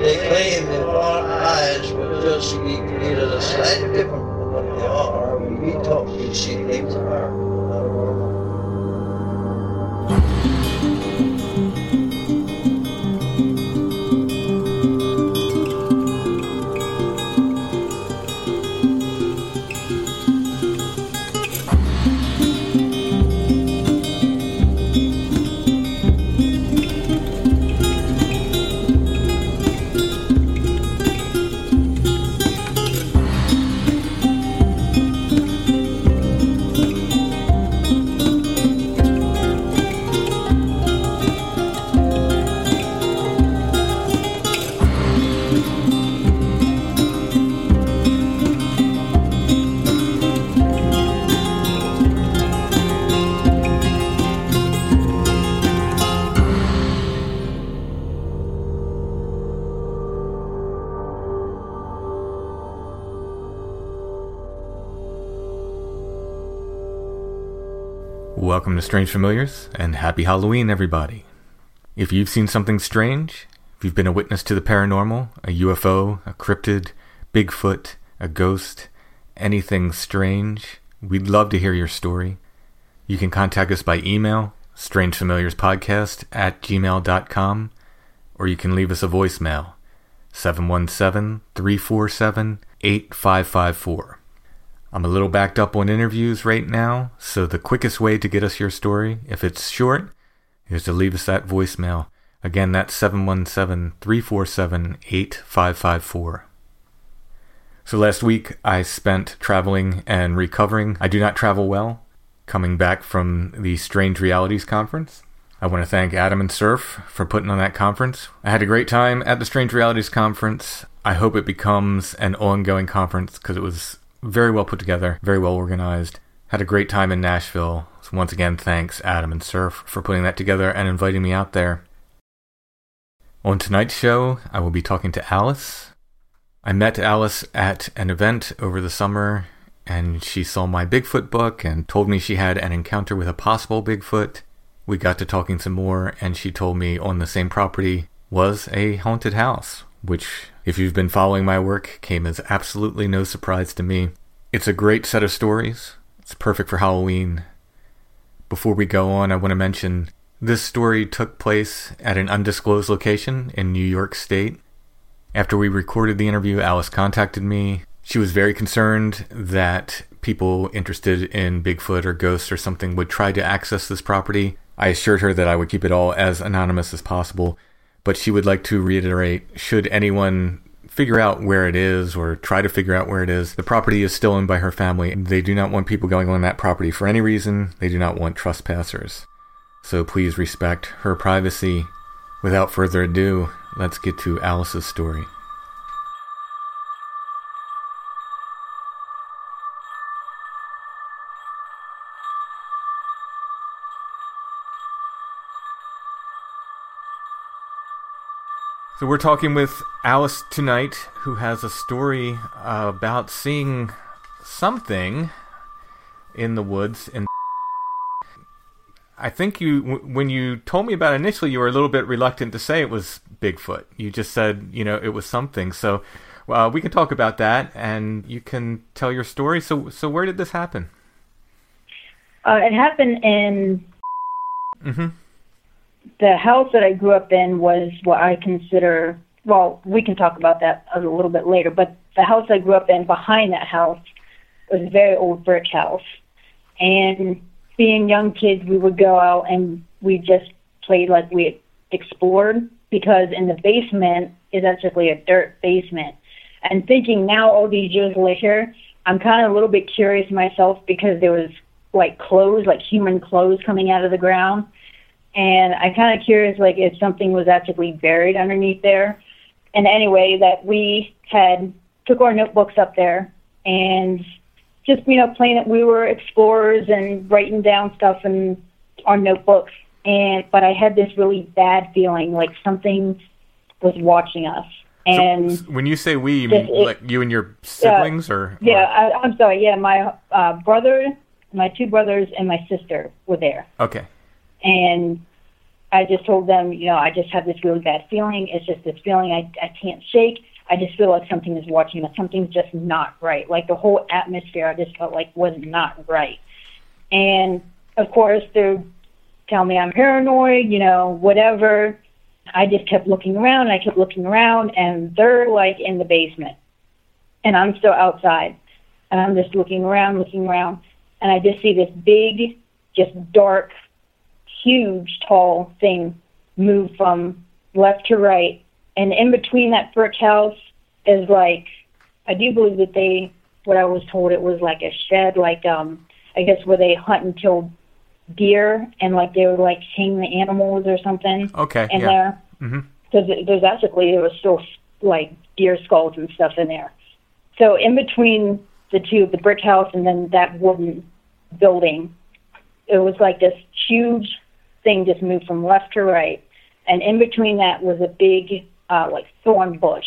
They claim that our eyes were just either slightly different from what they are. We talk, we see things are normal. Welcome to Strange Familiars, and happy Halloween, everybody. If you've seen something strange, if you've been a witness to the paranormal, a UFO, a cryptid, Bigfoot, a ghost, anything strange, we'd love to hear your story. You can contact us by email, strangefamiliarspodcast@gmail.com, or you can leave us a voicemail, 717-347-8554. I'm a little backed up on interviews right now, so the quickest way to get us your story, if it's short, is to leave us that voicemail. Again, that's 717-347-8554. So last week, I spent traveling and recovering. I do not travel well, coming back from the Strange Realities Conference. I want to thank Adam and Surf for putting on that conference. I had a great time at the Strange Realities Conference. I hope it becomes an ongoing conference because it was very well put together, very well organized. Had a great time in Nashville. So once again, thanks Adam and Surf for putting that together and inviting me out there. On tonight's show, I will be talking to Alice. I met Alice at an event over the summer, and she saw my Bigfoot book and told me she had an encounter with a possible Bigfoot. We got to talking some more, and she told me on the same property was a haunted house, which, if you've been following my work, came as absolutely no surprise to me. It's a great set of stories. It's perfect for Halloween. Before we go on, I want to mention this story took place at an undisclosed location in New York State. After we recorded the interview, Alice contacted me. She was very concerned that people interested in Bigfoot or ghosts or something would try to access this property. I assured her that I would keep it all as anonymous as possible. But she would like to reiterate, should anyone figure out where it is or try to figure out where it is, the property is still owned by her family. They do not want people going on that property for any reason. They do not want trespassers. So please respect her privacy. Without further ado, let's get to Alice's story. So we're talking with Alice tonight, who has a story about seeing something in the woods. And I think when you told me about it initially, you were a little bit reluctant to say it was Bigfoot. You just said, it was something. So we can talk about that, and you can tell your story. So where did this happen? It happened in... Mm-hmm. The house that I grew up in was what I consider, well, we can talk about that a little bit later, but the house I grew up in, behind that house, was a very old brick house. And being young kids, we would go out and we just played like we explored, because in the basement is actually a dirt basement. And thinking now, all these years later, I'm kind of a little bit curious myself, because there was like clothes, like human clothes coming out of the ground. And I'm kind of curious, like, if something was actually buried underneath there. And anyway, that we took our notebooks up there and just, playing that we were explorers and writing down stuff in our notebooks. But I had this really bad feeling, like something was watching us. And so when you say we, you mean like you and your siblings, or? Yeah, I'm sorry. Yeah, my brother, my two brothers, and my sister were there. Okay. And I just told them, I just have this really bad feeling. It's just this feeling I can't shake. I just feel like something is watching me. Something's just not right. Like the whole atmosphere, I just felt like was not right. And of course, they're telling me I'm paranoid, whatever. I just kept looking around. I kept looking around, and they're like in the basement, and I'm still outside, and I'm just looking around, and I just see this big, just dark, huge, tall thing move from left to right. And in between that brick house is like, I do believe that what I was told, it was like a shed, like, I guess where they hunt and kill deer, and like they would like hang the animals or something. Okay. In yeah. there. Mm-hmm. Because there was still like deer skulls and stuff in there. So in between the two, the brick house and then that wooden building, it was like this huge thing just moved from left to right. And in between that was a big, like thorn bush.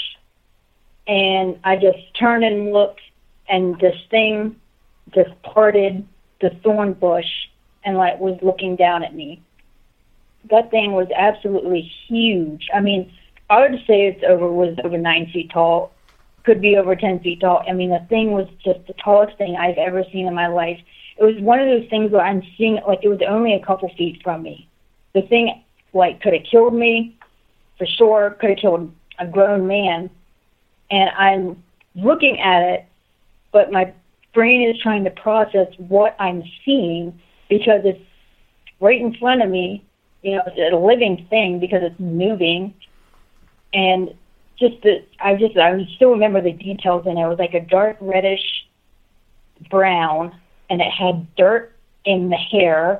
And I just turned and looked, and this thing just parted the thorn bush and like was looking down at me. That thing was absolutely huge. I mean, I would say was over 9 feet tall, could be over 10 feet tall. I mean, the thing was just the tallest thing I've ever seen in my life. It was one of those things where I'm seeing it like it was only a couple feet from me. The thing like could have killed me, for sure, could have killed a grown man. And I'm looking at it, but my brain is trying to process what I'm seeing because it's right in front of me. It's a living thing because it's moving. And I still remember the details in it. It was like a dark reddish brown, and it had dirt in the hair,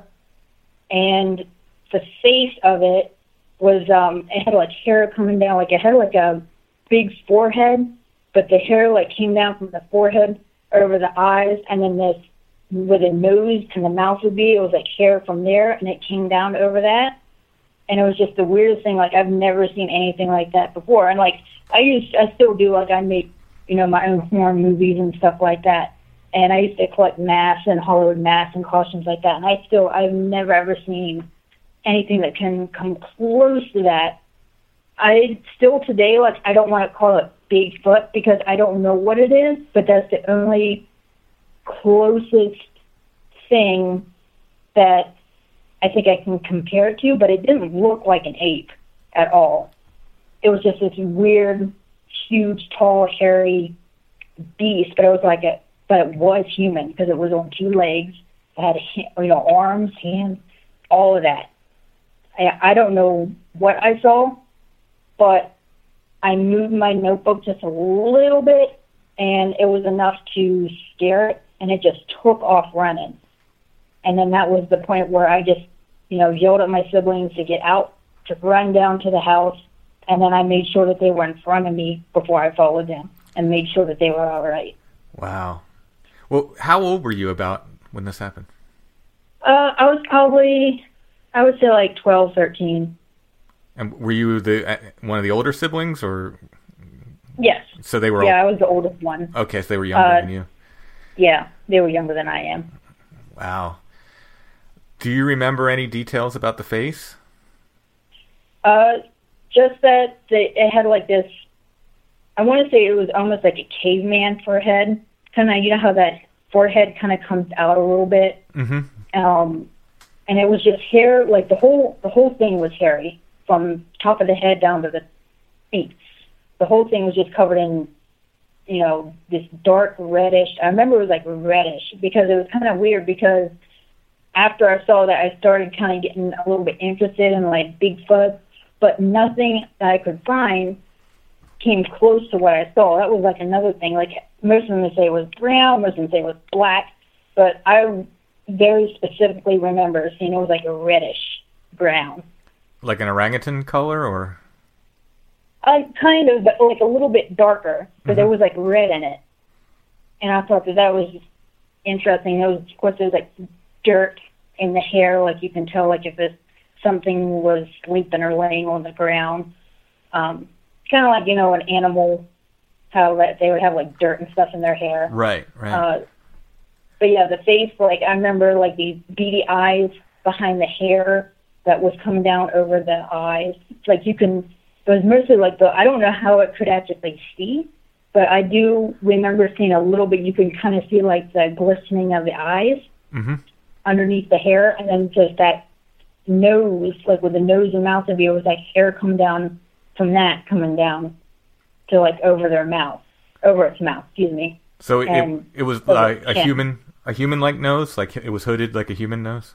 and the face of it was, it had like hair coming down, like it had like a big forehead, but the hair like came down from the forehead over the eyes, and then this, where the nose and the mouth would be, it was like hair from there, and it came down over that. And it was just the weirdest thing. Like, I've never seen anything like that before. And like, I still do, like, I make, my own horror movies and stuff like that. And I used to collect masks and Hollywood masks and costumes like that. And I've never ever seen anything that can come close to that. I still today, like, I don't want to call it Bigfoot because I don't know what it is, but that's the only closest thing that I think I can compare it to, but it didn't look like an ape at all. It was just this weird, huge, tall, hairy beast, but it was human because it was on 2 legs. It had, arms, hands, all of that. I don't know what I saw, but I moved my notebook just a little bit, and it was enough to scare it, and it just took off running. And then that was the point where I just, yelled at my siblings to get out, to run down to the house, and then I made sure that they were in front of me before I followed them and made sure that they were all right. Wow. Well, how old were you about when this happened? I was probably, I would say like 12, 13. And were you one of the older siblings, or? Yes. So they were. Yeah, I was the oldest one. Okay, so they were younger than you. Yeah, they were younger than I am. Wow. Do you remember any details about the face? Just that it had like this, I want to say it was almost like a caveman forehead. Kind of, how that forehead kind of comes out a little bit. Mm-hmm. And it was just hair, like the whole thing was hairy from top of the head down to the feet. The whole thing was just covered in, this dark reddish. I remember it was like reddish because it was kind of weird because after I saw that, I started kind of getting a little bit interested in like Bigfoot, but nothing that I could find came close to what I saw. That was like another thing. Like most of them would say it was brown, most of them say it was black, but I very specifically remember seeing it was like a reddish brown. Like an orangutan color, or? Kind of, but like a little bit darker, but there was like red in it. And I thought that was interesting. Of course, there was like dirt in the hair, like you can tell, like if something was sleeping or laying on the ground. Kind of like, an animal, how they would have like dirt and stuff in their hair. Right. But yeah, the face, like I remember like these beady eyes behind the hair, that was coming down over the eyes. Like it was mostly like I don't know how it could actually see, but I do remember seeing a little bit. You can kind of see like the glistening of the eyes underneath the hair, and then just that nose, like with the nose and mouth of you, it was like hair coming down from that, coming down to like over its mouth, excuse me. So it was like a human-like nose, like it was hooded like a human nose?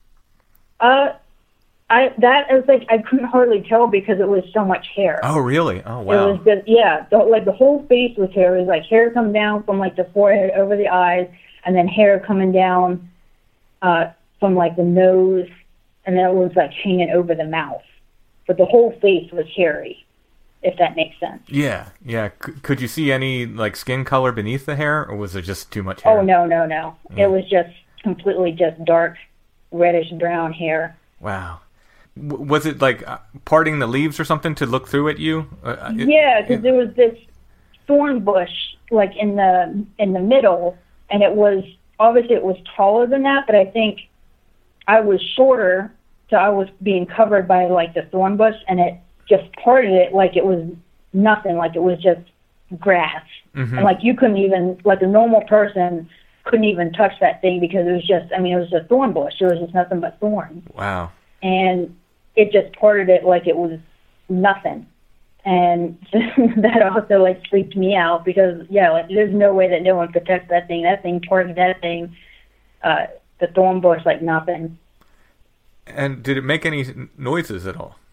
That is like, I couldn't hardly tell because it was so much hair. Oh, really? Oh, wow. It was just, the whole face was hair. It was like hair coming down from like the forehead over the eyes, and then hair coming down from like the nose, and then it was like hanging over the mouth. But the whole face was hairy, if that makes sense. Yeah. Could you see any like skin color beneath the hair, or was it just too much hair? Oh, no. Yeah. It was just completely just dark, reddish brown hair. Wow. Was it like parting the leaves or something to look through at you? Yeah, because there was this thorn bush like in the middle, and it was obviously it was taller than that, but I think I was shorter, so I was being covered by like the thorn bush, and it just parted it like it was nothing, like it was just grass, and like you couldn't even, like a normal person couldn't even touch that thing because it was just, I mean, it was a thorn bush. It was just nothing but thorns. Wow. And it just parted it like it was nothing. And that also like freaked me out because, like there's no way that no one could touch that thing. That thing parted that thing, the thorn bush like nothing. And did it make any noises at all?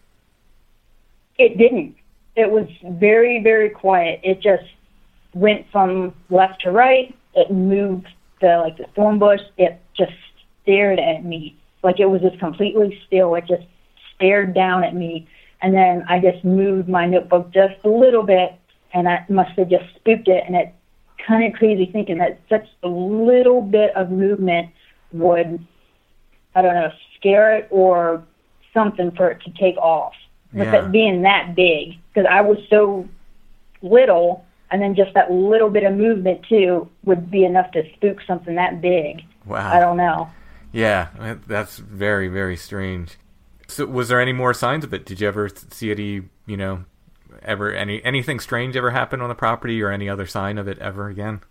It didn't. It was very, very quiet. It just went from left to right. It moved the thorn bush. It just stared at me. Like it was just completely still. It just stared down at me. And then I just moved my notebook just a little bit, and I must have just spooked it. And it's kind of crazy thinking that such a little bit of movement would, I don't know, scare it or something for it to take off. With it being that big, because I was so little, and then just that little bit of movement too would be enough to spook something that big. Wow. I don't know. Yeah, that's very, very strange. So was there any more signs of it? Did you ever see any, anything strange ever happen on the property or any other sign of it ever again?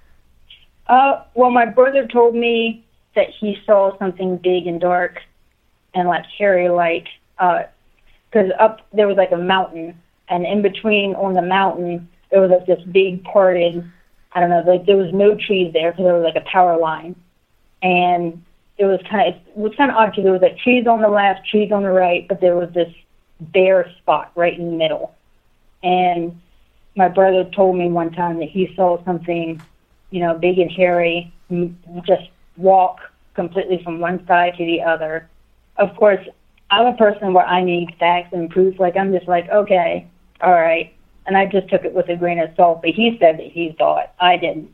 Well, my brother told me that he saw something big and dark and like hairy-like, because up there was like a mountain, and in between on the mountain, there was like this big parted, I don't know, like there was no trees there because there was like a power line. And it was kind of odd because there was like trees on the left, trees on the right, but there was this bare spot right in the middle. And my brother told me one time that he saw something, big and hairy, just walk completely from one side to the other. Of course, I'm a person where I need facts and proof. Like, I'm just like, okay, all right. And I just took it with a grain of salt. But he said that he saw it. I didn't.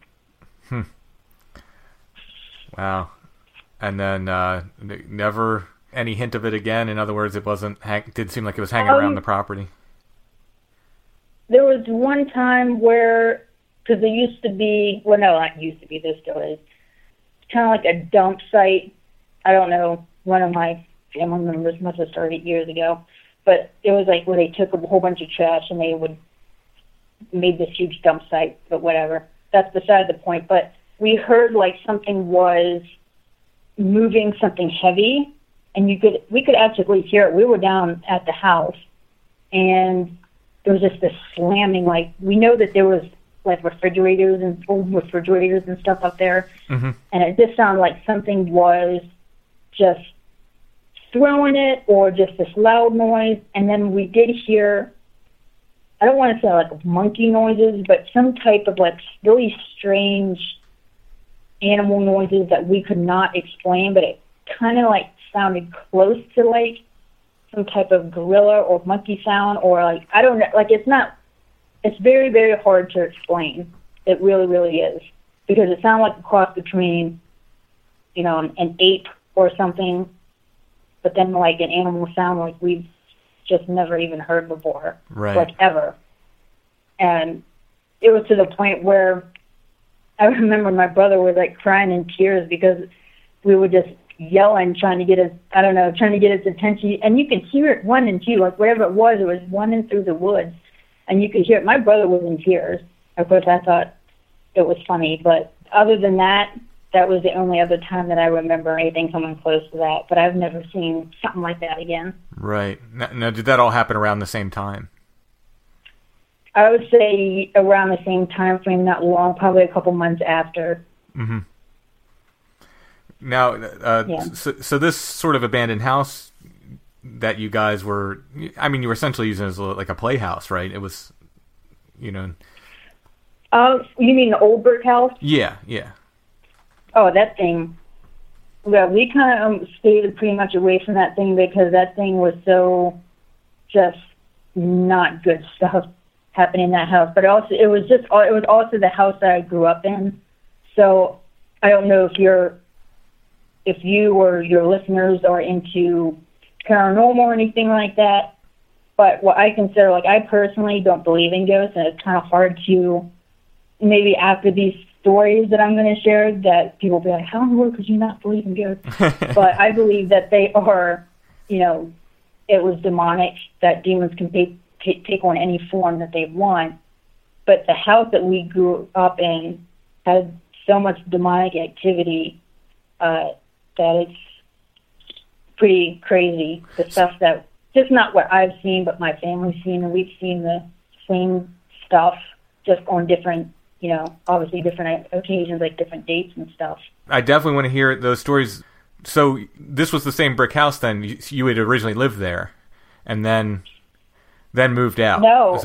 Wow. And then never any hint of it again? In other words, it did seem like it was hanging around the property. There was one time where, because there used to be, well, no, not used to be, there still is, kind of like a dump site. I don't know, one of my family members must have started years ago, but it was like where they took a whole bunch of trash and they made this huge dump site, but whatever. That's beside the point. But we heard like something was moving something heavy, and we could actually hear it. We were down at the house, and there was just this slamming. Like, we know that there was like refrigerators and old refrigerators and stuff up there, and it just sounded like something was just throwing it, or just this loud noise. And then we did hear, I don't want to say like monkey noises, but some type of like really strange animal noises that we could not explain, but it kind of like sounded close to like some type of gorilla or monkey sound, or like, I don't know, like it's very, very hard to explain. It really, really is, because it sounded like a cross between, an ape or something, but then like an animal sound like we've just never even heard before, right? Like ever. And it was to the point where I remember my brother was like crying in tears because we would just yelling, trying to get his, I don't know, trying to get his attention. And you could hear it running too, like whatever it was running through the woods. And you could hear it. My brother was in tears. Of course, I thought it was funny. But other than that, that was the only other time that I remember anything coming close to that. But I've never seen something like that again. Right. Now, did that all happen around the same time? I would say around the same time frame, not long, probably a couple months after. Mm-hmm. Now, so this sort of abandoned house that you guys were, I mean, you were essentially using it as like a playhouse, right? It was, you know. You mean the old brick house? Yeah. Oh, that thing. Well, we kind of stayed pretty much away from that thing because that thing was so just not good stuff happening in that house. But also, it was also the house that I grew up in. So I don't know if you or your listeners are into paranormal or anything like that. But what I consider, like, I personally don't believe in ghosts, and it's kind of hard to, maybe after these stories that I'm going to share, that people will be like, how in the world could you not believe in ghosts? But I believe that they are, you know, it was demonic, that demons can take on any form that they want. But the house that we grew up in had so much demonic activity that it's pretty crazy. The stuff that, just not what I've seen, but my family's seen, and we've seen the same stuff, just on different, you know, obviously different occasions, like different dates and stuff. I definitely want to hear those stories. So this was the same brick house then? You had originally lived there, and then moved out? No.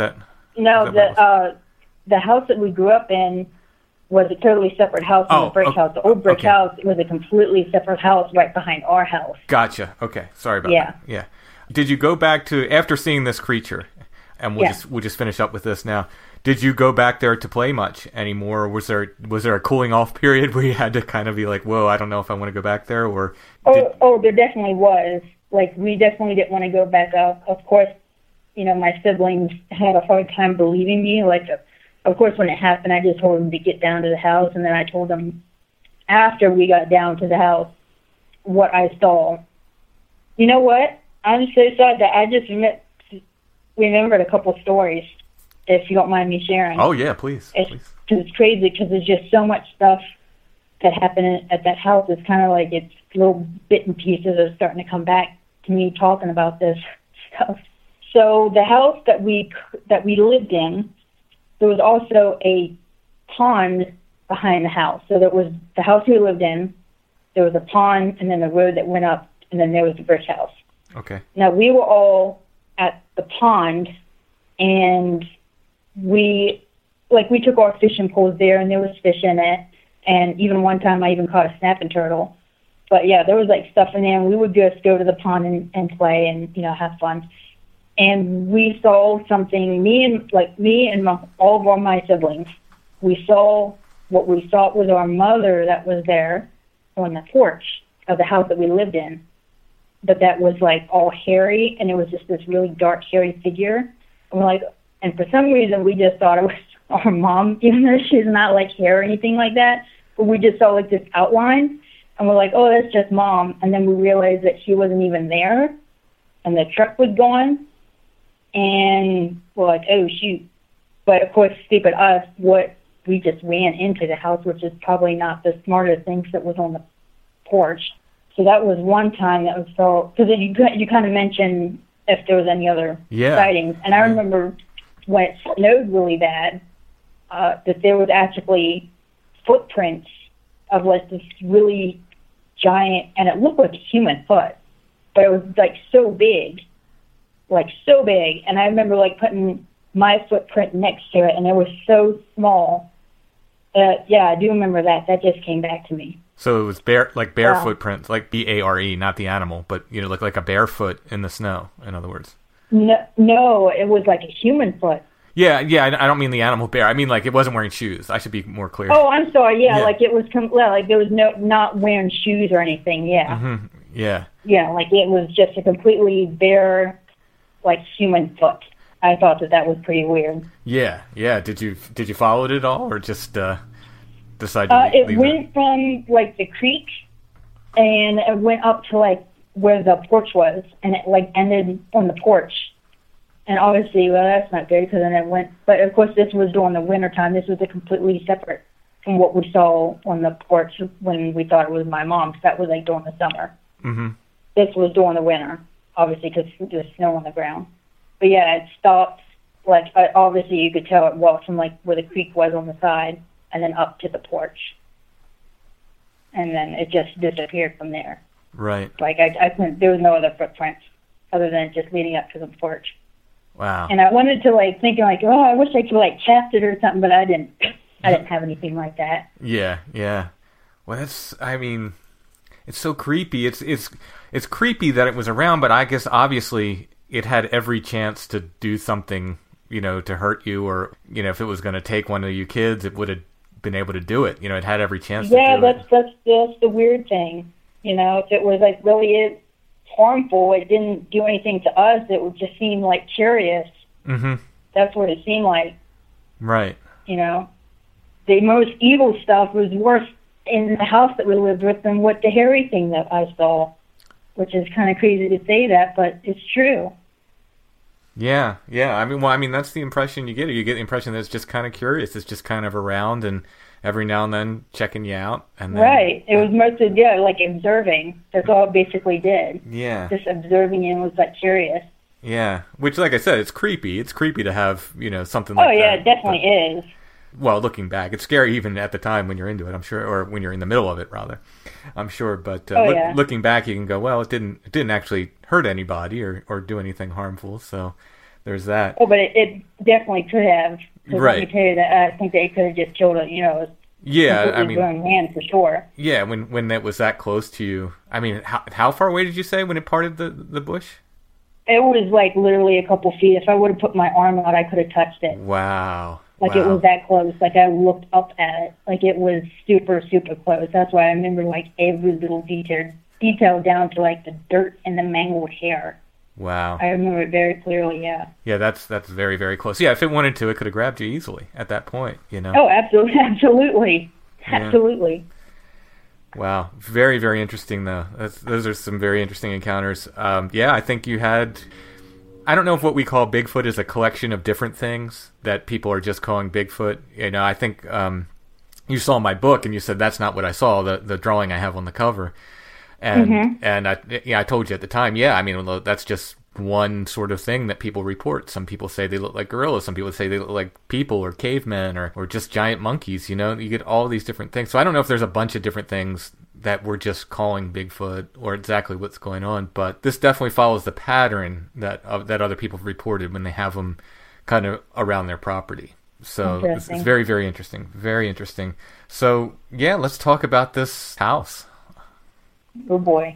The house that we grew up in was a totally separate house from the brick house. The old brick house was a completely separate house right behind our house. Gotcha. Okay. Sorry about that. Yeah. Did you go back to, after seeing this creature, and we'll just finish up with this now, did you go back there to play much anymore? Or was there a cooling off period where you had to kind of be like, whoa, I don't know if I want to go back there? Or there definitely was. Like, we definitely didn't want to go back up. Of course, you know, my siblings had a hard time believing me. Like, of course, when it happened, I just told them to get down to the house, and then I told them after we got down to the house what I saw. You know what? I'm so sorry that I just remembered a couple stories, if you don't mind me sharing. Oh, yeah, please. It's crazy because there's just so much stuff that happened at that house. It's kind of like it's little bit and pieces are starting to come back to me talking about this stuff. So the house that we lived in, there was also a pond behind the house. So there was the house we lived in, there was a pond, and then the road that went up, and then there was the brick house. Okay. Now, we were all at the pond, and we took our fishing poles there, and there was fish in it. And even one time I even caught a snapping turtle. But yeah, there was like stuff in there, and we would just go to the pond and play and, you know, have fun. And we saw something, me and all of my siblings, we saw what we thought was our mother that was there on the porch of the house that we lived in. But that was like all hairy, and it was just this really dark, hairy figure. And for some reason we just thought it was our mom, even though she's not like hair or anything like that. But we just saw like this outline, and we're like, oh, that's just mom. And then we realized that she wasn't even there, and the truck was gone. And we're like, oh, shoot. But, of course, stupid us, we just ran into the house, which is probably not the smartest thing that was on the porch. So that was one time that was so... Because you kind of mentioned if there was any other sightings. And I remember when it snowed really bad, that there was actually footprints of, like, this really giant... And it looked like a human foot. But it was, like, so big. And I remember like putting my footprint next to it, and it was so small. Yeah, I do remember that. That just came back to me. So it was bear footprints, like BARE, not the animal, but you know, like a barefoot in the snow. In other words. No, it was like a human foot. Yeah. I don't mean the animal bear. I mean like it wasn't wearing shoes. I should be more clear. Oh, I'm sorry. Yeah. Like it was like there was not wearing shoes or anything. Yeah. Mm-hmm. Yeah. Yeah, like it was just a completely bare, like human foot. I thought that was pretty weird. Yeah. Did you follow it at all, or just decide to leave it went from like the creek and it went up to like where the porch was, and it like ended on the porch. And obviously, well, that's not good because then it went. But of course, this was during the winter time. This was a completely separate from what we saw on the porch when we thought it was my mom's. That was like during the summer. Mm-hmm. This was during the winter, obviously, because there's snow on the ground. But yeah, it stopped. Like obviously, you could tell it walked from like where the creek was on the side, and then up to the porch, and then it just disappeared from there. Right. Like I couldn't. There was no other footprints other than just leading up to the porch. Wow. And I wanted to like thinking like, oh, I wish I could like cast it or something, but I didn't. I didn't have anything like that. Yeah, yeah. Well, that's. I mean, it's so creepy. It's creepy that it was around, but I guess obviously it had every chance to do something, to hurt you, or if it was going to take one of you kids, it would have been able to do it. It had every chance. Yeah, to do that's the weird thing. If it was like really harmful, it didn't do anything to us. It would just seem like curious. Mm-hmm. That's what it seemed like. Right. The most evil stuff was worse in the house that we lived with than what the hairy thing that I saw, which is kind of crazy to say that, but it's true. Yeah, yeah. I mean, that's the impression you get. You get the impression that it's just kind of curious. It's just kind of around and every now and then checking you out. And then, right. It was mostly, like observing. That's all it basically did. Yeah. Just observing and was like curious. Yeah. Which, like I said, it's creepy. It's creepy to have, something like that. Oh, yeah, it definitely is. Well, looking back, it's scary even at the time when you're into it, I'm sure, or when you're in the middle of it, rather. I'm sure, but looking back, you can go, well, it didn't actually hurt anybody or do anything harmful, so there's that. Oh, but it definitely could have. Right. Let me tell you that I think they could have just killed it, Yeah, I mean, grown man for sure. Yeah, when it was that close to you. I mean, how far away did you say when it parted the bush? It was like literally a couple feet. If I would have put my arm out, I could have touched it. Wow. Like it was that close. Like I looked up at it. Like it was super, super close. That's why I remember like every little detail down to like the dirt and the mangled hair. Wow. I remember it very clearly, yeah. Yeah, that's very, very close. Yeah, if it wanted to, it could have grabbed you easily at that point, Oh, absolutely. Absolutely. Yeah. Absolutely. Wow. Very, very interesting, though. Those are some very interesting encounters. Yeah, I think you had... I don't know if what we call Bigfoot is a collection of different things that people are just calling Bigfoot. I think you saw my book and you said that's not what I saw, the drawing I have on the cover. And I told you at the time, I mean, that's just one sort of thing that people report. Some people say they look like gorillas. Some people say they look like people or cavemen or just giant monkeys. You get all these different things. So I don't know if there's a bunch of different things that we're just calling Bigfoot or exactly what's going on. But this definitely follows the pattern that other people have reported when they have them kind of around their property. So it's very, very interesting. Very interesting. So, yeah, let's talk about this house. Oh, boy.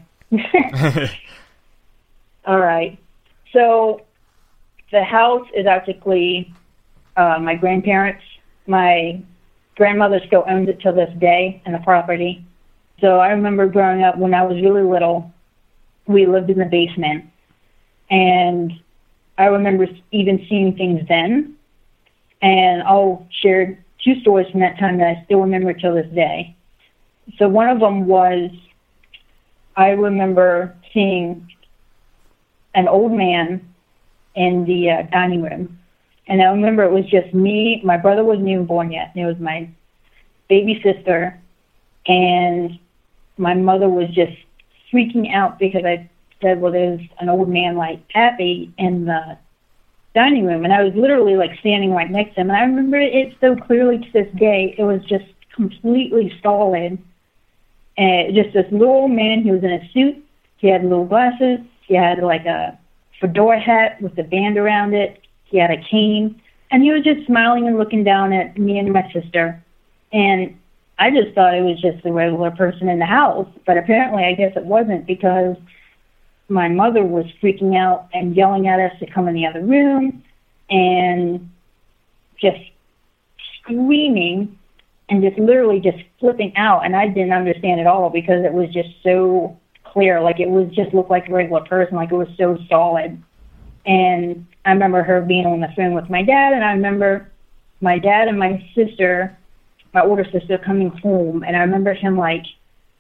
All right. So the house is actually my grandparents. My grandmother still owns it till this day and the property. So I remember growing up when I was really little, we lived in the basement. And I remember even seeing things then. And I'll share 2 stories from that time that I still remember till this day. So one of them was I remember seeing an old man in the dining room. And I remember it was just me. My brother wasn't even born yet. And it was my baby sister. And my mother was just freaking out because I said, well, there's an old man like Pappy in the dining room. And I was literally like standing right next to him. And I remember it so clearly to this day. It was just completely solid. And just this little old man. He was in a suit. He had little glasses. He had like a fedora hat with a band around it. He had a cane. And he was just smiling and looking down at me and my sister. And I just thought it was just a regular person in the house. But apparently I guess it wasn't, because my mother was freaking out and yelling at us to come in the other room and just screaming and just literally just flipping out. And I didn't understand at all because it was just so clear. Like it was just looked like a regular person. Like it was so solid. And I remember her being on the phone with my dad. And I remember my dad and my sister, my older sister, coming home. And I remember him like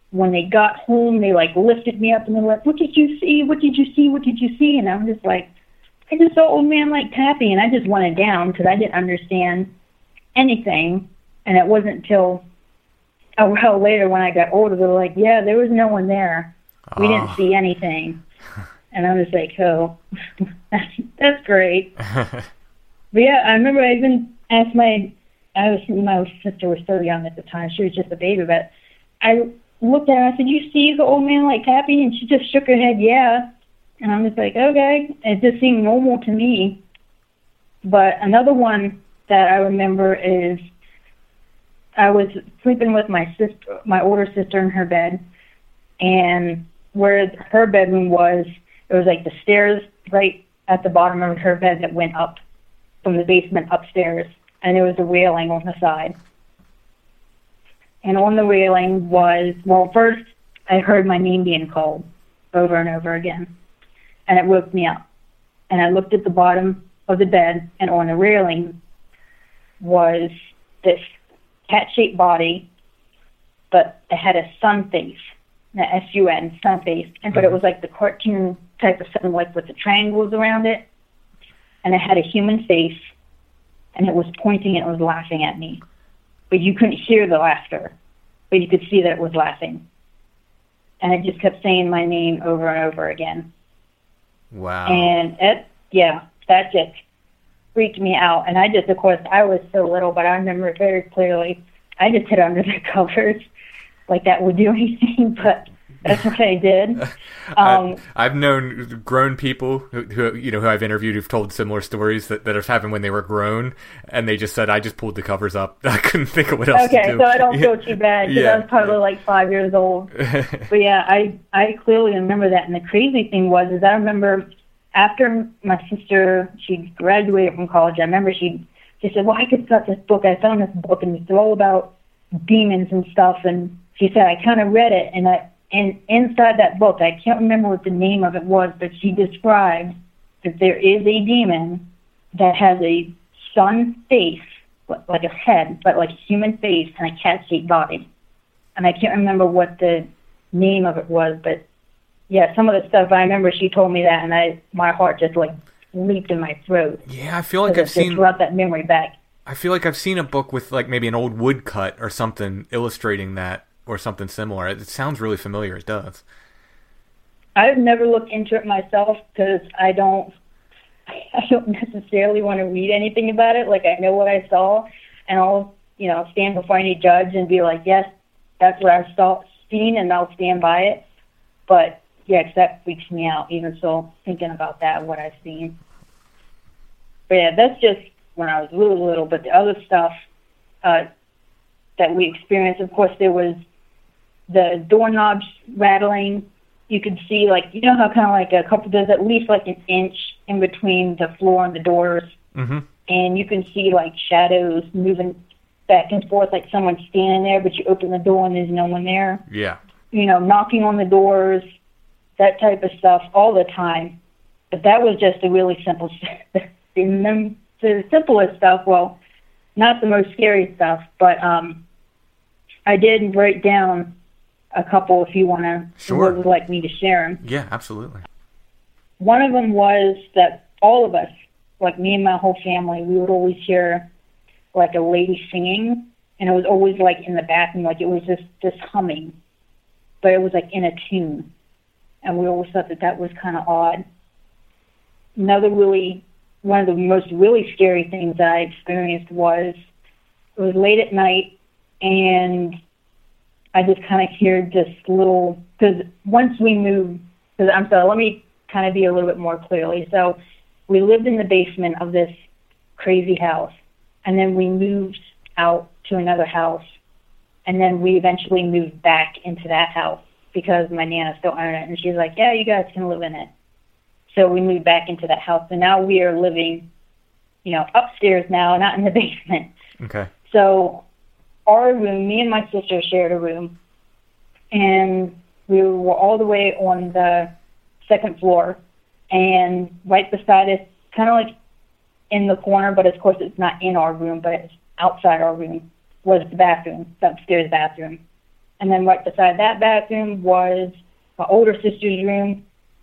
when they got home, they like lifted me up and they were like, "What did you see? What did you see? What did you see?" And I'm just like, I just saw Old Man Like Pappy, and I just went down because I didn't understand anything. And it wasn't until a while later when I got older, they were like, "Yeah, there was no one there. We didn't see anything." And I was like, "Oh, that's great." But yeah, I remember I even asked my sister was so young at the time. She was just a baby, but I looked at her and I said, "You see the Old Man Like Pappy?" And she just shook her head, "Yeah." And I'm just like, okay. It just seemed normal to me. But another one that I remember is I was sleeping with my older sister in her bed, and where her bedroom was, it was like the stairs right at the bottom of her bed that went up from the basement upstairs, and there was a railing on the side. And on the railing was, well, first I heard my name being called over and over again, and it woke me up. And I looked at the bottom of the bed, and on the railing was this cat-shaped body, but it had a sun face, an S-U-N, sun face, but it was like the cartoon type of sun, like with the triangles around it, and it had a human face, and it was pointing and it was laughing at me. But you couldn't hear the laughter, but you could see that it was laughing. And it just kept saying my name over and over again. Wow. And that just freaked me out. And I just, of course, I was so little, but I remember it very clearly. I just hid under the covers like that would do anything, but that's what I did. I've known grown people who I've interviewed who've told similar stories that have happened when they were grown, and they just said, "I just pulled the covers up. I couldn't think of what else to do." Okay, so I don't feel too bad because I was probably like 5 years old. But yeah, I clearly remember that. And the crazy thing was, I remember after my sister, she graduated from college, I remember she said, "Well, I just got this book. I found this book, and it's all about demons and stuff." And she said, "I kind of read it, and inside that book, I can't remember what the name of it was, but she described that there is a demon that has a sun face, like a head, but like a human face and a cat-shaped body." And I can't remember what the name of it was, but yeah, some of the stuff, I remember she told me that, and my heart just like leaped in my throat. Yeah, I feel like I've seen... brought that memory back. I feel like I've seen a book with like maybe an old woodcut or something illustrating that, or something similar. It sounds really familiar. It does. I've never looked into it myself because I don't necessarily want to read anything about it. Like, I know what I saw, and I'll, stand before any judge and be like, yes, that's what I've seen, and I'll stand by it. But yeah, 'cause that freaks me out, even so, thinking about that, what I've seen. But yeah, that's just when I was really little. But the other stuff that we experienced, of course, there was the doorknobs rattling. You could see, like, how kind of like there's at least like an inch in between the floor and the doors. Mm-hmm. And you can see like shadows moving back and forth, like someone's standing there, but you open the door and there's no one there. Yeah. Knocking on the doors, that type of stuff all the time. But that was just a really simple stuff. The simplest stuff, well, not the most scary stuff, but I did write down a couple if you want to. Sure. Would like me to share them. Yeah, absolutely. One of them was that all of us, like me and my whole family, we would always hear like a lady singing, and it was always like in the bathroom, like it was just this humming, but it was like in a tune, and we always thought that was kind of odd. One of the most really scary things that I experienced was it was late at night, and I just kind of hear this little, because once we moved, let me kind of be a little bit more clearly. So we lived in the basement of this crazy house, and then we moved out to another house, and then we eventually moved back into that house because my Nana still owned it, and she's like, yeah, you guys can live in it. So we moved back into that house, and now we are living, upstairs now, not in the basement. Okay. So our room, me and my sister shared a room, and we were all the way on the second floor, and right beside us, kind of like in the corner, but of course it's not in our room, but it's outside our room, was the bathroom, the upstairs bathroom. And then right beside that bathroom was my older sister's room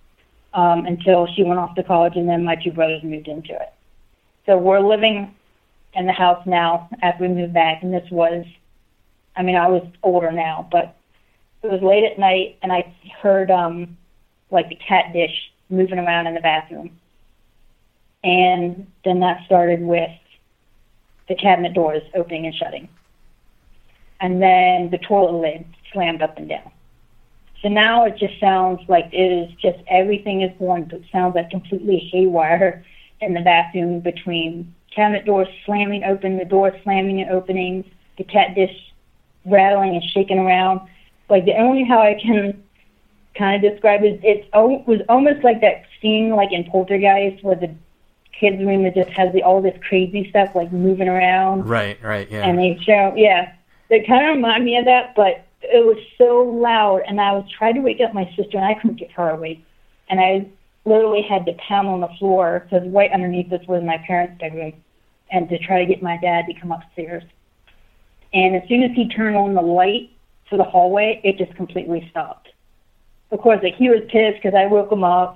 until she went off to college, and then my two brothers moved into it. So we're living in the house now after we moved back, and this was, I was older now, but it was late at night, and I heard like the cat dish moving around in the bathroom. And then that started with the cabinet doors opening and shutting. And then the toilet lid slammed up and down. So now it just sounds like it is just everything is going, it sounds like completely haywire in the bathroom between cabinet doors slamming open, the door slamming and opening, the cat dish rattling and shaking around. Like the only how I can kind of describe it, it was almost like that scene like in Poltergeist where the kids' room that just has all this crazy stuff like moving around. Right, yeah. And they show, they kind of remind me of that, but it was so loud, and I was trying to wake up my sister, and I couldn't get her awake. And I literally had to pound on the floor, because right underneath this was my parents' bedroom, and to try to get my dad to come upstairs. And as soon as he turned on the light for the hallway, it just completely stopped. Of course, like, he was pissed because I woke him up,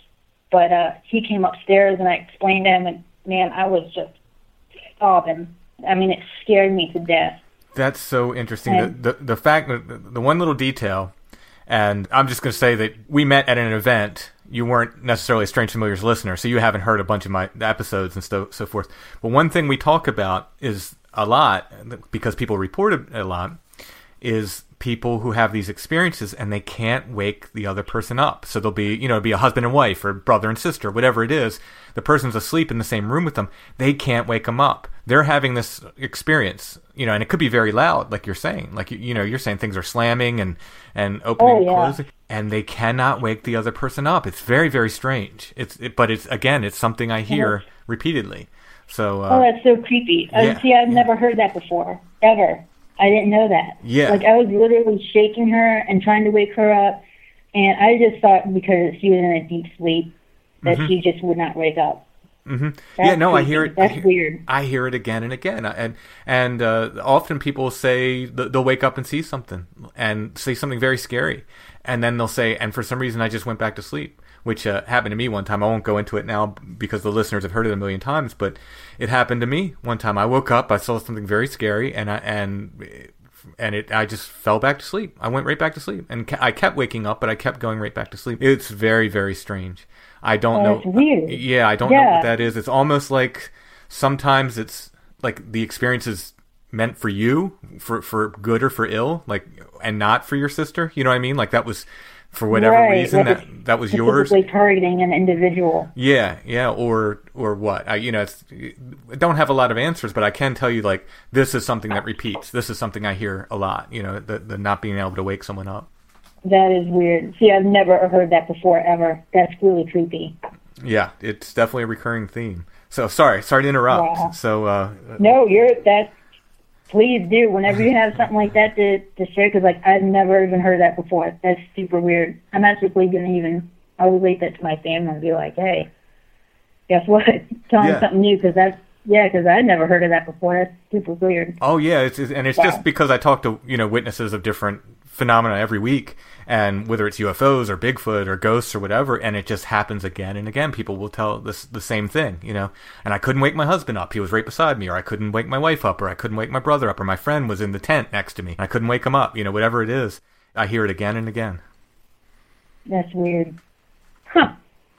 but he came upstairs, and I explained to him, and man, I was just sobbing. It scared me to death. That's so interesting. The fact, the one little detail, and I'm just going to say that we met at an event. You weren't necessarily a Strange Familiars listener, so you haven't heard a bunch of my episodes and so forth. But one thing we talk about is a lot, because people report it a lot, is people who have these experiences and they can't wake the other person up. So they'll be a husband and wife or brother and sister, whatever it is. The person's asleep in the same room with them. They can't wake them up. They're having this experience, and it could be very loud, like you're saying. Like, you're saying things are slamming and opening and closing, and they cannot wake the other person up. It's very, very strange. But it's something I hear repeatedly. So. That's so creepy. See, I've never heard that before, ever. I didn't know that. Yeah. Like, I was literally shaking her and trying to wake her up, and I just thought because she was in a deep sleep that she just would not wake up. Mm-hmm. Yeah, no, creepy. I hear it. That's weird. I hear it again and again, and often people say they'll wake up and see something and say something very scary, and then they'll say, and for some reason I just went back to sleep, which happened to me one time. I won't go into it now because the listeners have heard it a million times, but it happened to me one time. I woke up, I saw something very scary, and I just fell back to sleep. I went right back to sleep, and I kept waking up, but I kept going right back to sleep. It's very, very strange. I don't know. That's weird. Yeah, I don't know what that is. It's almost like sometimes it's like the experience is meant for you, for good or for ill, like, and not for your sister. You know what I mean? Like that was for whatever reason that was yours. Targeting an individual. Yeah, or what? I don't have a lot of answers, but I can tell you like this is something that repeats. This is something I hear a lot. The not being able to wake someone up. That is weird. See, I've never heard that before, ever. That's really creepy. Yeah, it's definitely a recurring theme. So, sorry to interrupt. Wow. So, no, please do. Whenever you have something like that to share, because, like, I've never even heard that before. That's super weird. I'm actually going to I'll relate that to my family and be like, hey, guess what? Tell them something new, because I'd never heard of that before. That's super weird. Oh, yeah, it's just because I talk to, witnesses of different phenomena every week, and whether it's UFOs or Bigfoot or ghosts or whatever, and it just happens again and again. People will tell the same thing, and I couldn't wake my husband up. He was right beside me, or I couldn't wake my wife up, or I couldn't wake my brother up, or my friend was in the tent next to me. I couldn't wake him up, whatever it is. I hear it again and again. That's weird. Huh.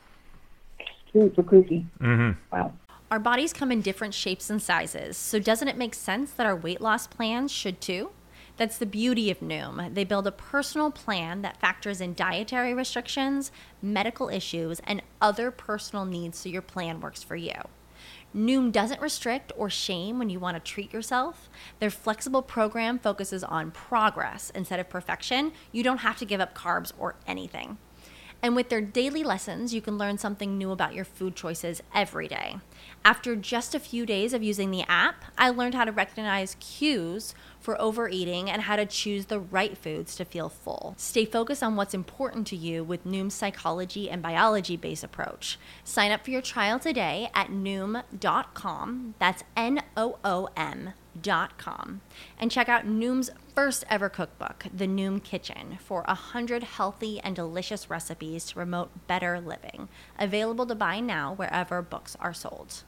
Super creepy. Mm-hmm. Wow. Our bodies come in different shapes and sizes, so doesn't it make sense that our weight loss plans should too? That's the beauty of Noom. They build a personal plan that factors in dietary restrictions, medical issues, and other personal needs so your plan works for you. Noom doesn't restrict or shame when you want to treat yourself. Their flexible program focuses on progress instead of perfection. You don't have to give up carbs or anything. And with their daily lessons, you can learn something new about your food choices every day. After just a few days of using the app, I learned how to recognize cues for overeating and how to choose the right foods to feel full. Stay focused on what's important to you with Noom's psychology and biology-based approach. Sign up for your trial today at Noom.com. That's Noom.com. noom.com and check out Noom's first ever cookbook, The Noom Kitchen, for 100 healthy and delicious recipes to promote better living. Available to buy now wherever books are sold.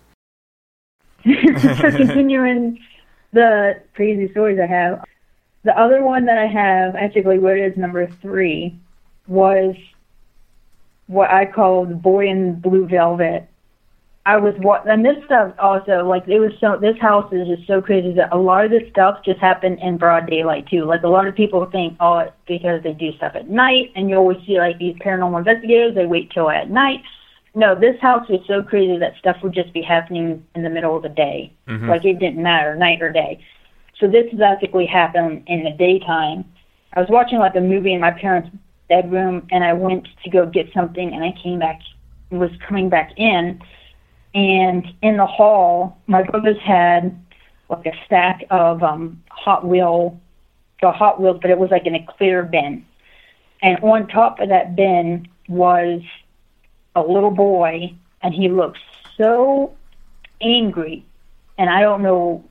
So continuing the crazy stories I have, the other one that I have, actually what it is, number 3, was what I call the boy in blue velvet. And this stuff also, like, this house is just so crazy that a lot of this stuff just happened in broad daylight too. Like, a lot of people think, oh, it's because they do stuff at night, and you always see, like, these paranormal investigators, they wait till at night. No, this house was so crazy that stuff would just be happening in the middle of the day. Mm-hmm. Like, it didn't matter, night or day. So this basically happened in the daytime. I was watching, like, a movie in my parents' bedroom, and I went to go get something, and I was coming back in, and in the hall, my brothers had, like, a stack of Hot Wheels, but it was, like, in a clear bin. And on top of that bin was a little boy, and he looked so angry. And I don't know,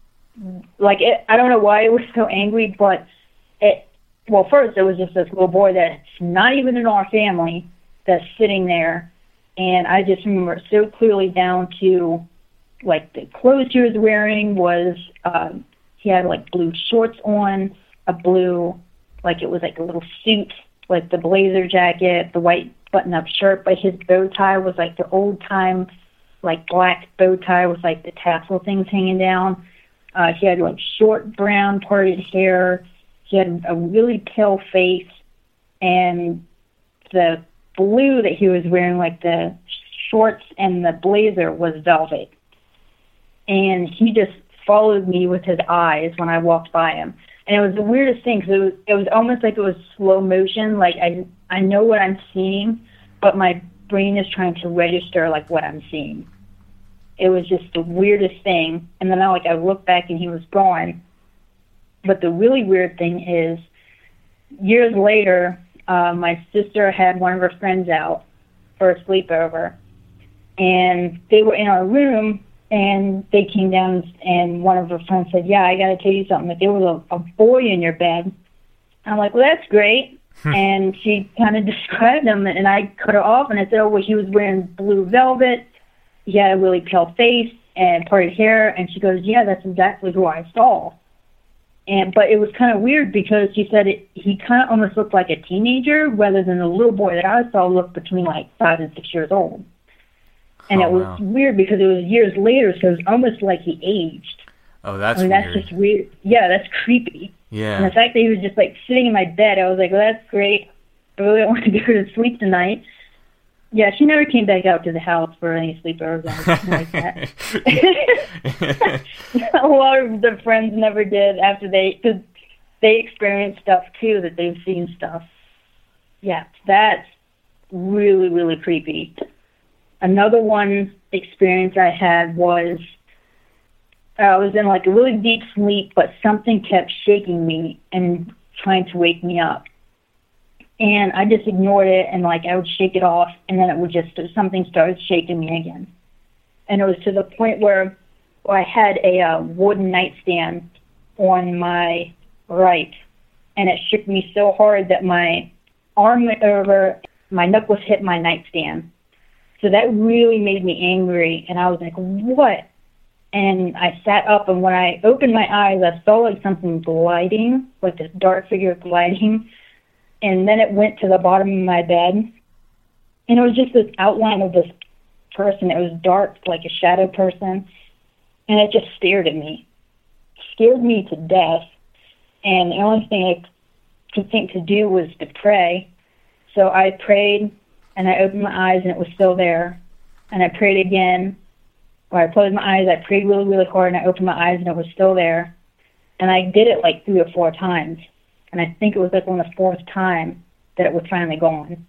I don't know why it was so angry, but first, it was just this little boy that's not even in our family that's sitting there. And I just remember it so clearly down to, like, the clothes he was wearing was, he had, like, blue shorts on, a blue, like, it was like a little suit, like the blazer jacket, the white button-up shirt, but his bow tie was, like, the old-time, like, black bow tie with, like, the tassel things hanging down. He had, like, short brown parted hair. He had a really pale face, and the blue that he was wearing, like the shorts and the blazer, was velvet. And he just followed me with his eyes when I walked by him. And it was the weirdest thing, because it was almost like it was slow motion. Like, I know what I'm seeing, but my brain is trying to register, like, what I'm seeing. It was just the weirdest thing. And then I looked back and he was gone. But the really weird thing is, years later, my sister had one of her friends out for a sleepover, and they were in our room, and they came down, and one of her friends said, yeah, I got to tell you something, that there was a boy in your bed. I'm like, well, that's great. And she kind of described him, and I cut her off, and I said, oh, well, he was wearing blue velvet, he had a really pale face and parted hair, and she goes, yeah, that's exactly who I saw. But it was kind of weird, because she said he kind of almost looked like a teenager, rather than the little boy that I saw looked between, like, 5 and 6 years old. And it was weird, because it was years later, so it was almost like he aged. Oh, that's weird. That's just weird. Yeah, that's creepy. Yeah. And the fact that he was just, like, sitting in my bed, I was like, well, that's great. I really don't want to go to sleep tonight. Yeah, she never came back out to the house for any sleepovers or anything like that. A lot of the friends never did after because they experienced stuff too, that they've seen stuff. Yeah, that's really, really creepy. Another one experience I had was I was in, like, a really deep sleep, but something kept shaking me and trying to wake me up. And I just ignored it, and, like, I would shake it off, and then it would something started shaking me again. And it was to the point where I had a wooden nightstand on my right, and it shook me so hard that my arm went over, my knuckles hit my nightstand. So that really made me angry, and I was like, what? And I sat up, and when I opened my eyes, I saw, like, something gliding, like this dark figure gliding. And then it went to the bottom of my bed, and it was just this outline of this person. It was dark, like a shadow person, and it just stared at me. It scared me to death, and the only thing I could think to do was to pray. So I prayed, and I opened my eyes, and it was still there. And I prayed again, or I closed my eyes, I prayed really, really hard, and I opened my eyes, and it was still there. And I did it, like, 3 or 4 times. And I think it was, like, on the 4th time that it was finally gone.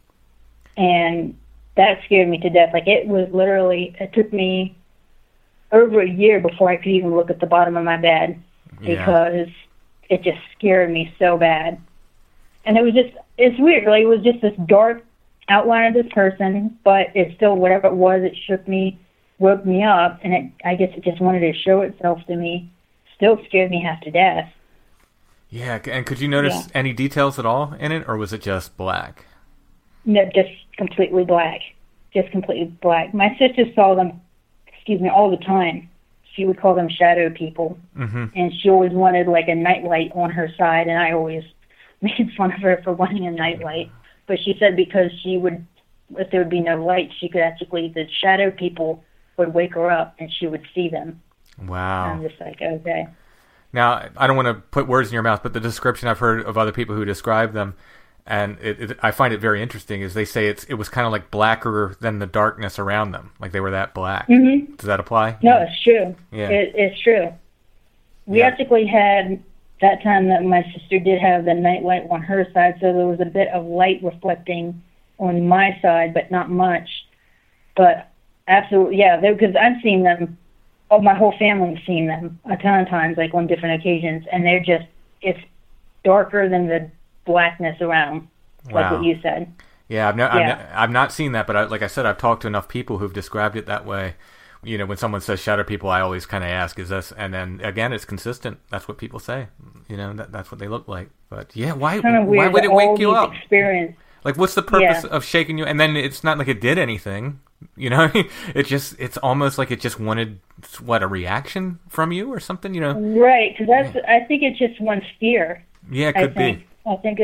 And that scared me to death. Like, it took me over a year before I could even look at the bottom of my bed, because it just scared me so bad. And it's weird. Like, it was just this dark outline of this person, but it's still, whatever it was, it shook me, woke me up, and I guess it just wanted to show itself to me. still scared me half to death. Yeah, and could you notice any details at all in it, or was it just black? No, just completely black. Just completely black. My sister saw them, all the time. She would call them shadow people. Mm-hmm. And she always wanted like a nightlight on her side, and I always made fun of her for wanting a nightlight. But she said because if there would be no light, the shadow people would wake her up and she would see them. Wow. And I'm just like, okay. Now, I don't want to put words in your mouth, but the description I've heard of other people who describe them, and I find it very interesting, is they say it was kind of like blacker than the darkness around them, like they were that black. Mm-hmm. Does that apply? No, it's true. Yeah. It's true. We actually had, that time that my sister did have the nightlight on her side, so there was a bit of light reflecting on my side, but not much. But absolutely, yeah, because I've seen them. Oh, my whole family's seen them a ton of times, like on different occasions, and it's darker than the blackness around, like what you said. Yeah, I've not seen that, but like I said, I've talked to enough people who've described it that way. You know, when someone says shadow people, I always kind of ask, is this? And then again, it's consistent. That's what people say. You know, that's what they look like. But yeah, why would it wake you up? Experience. Like, what's the purpose of shaking you? And then it's not like it did anything. You know, it's almost like it just wanted, a reaction from you or something, you know? Right, because I think it just wants fear. Yeah, it could be. I think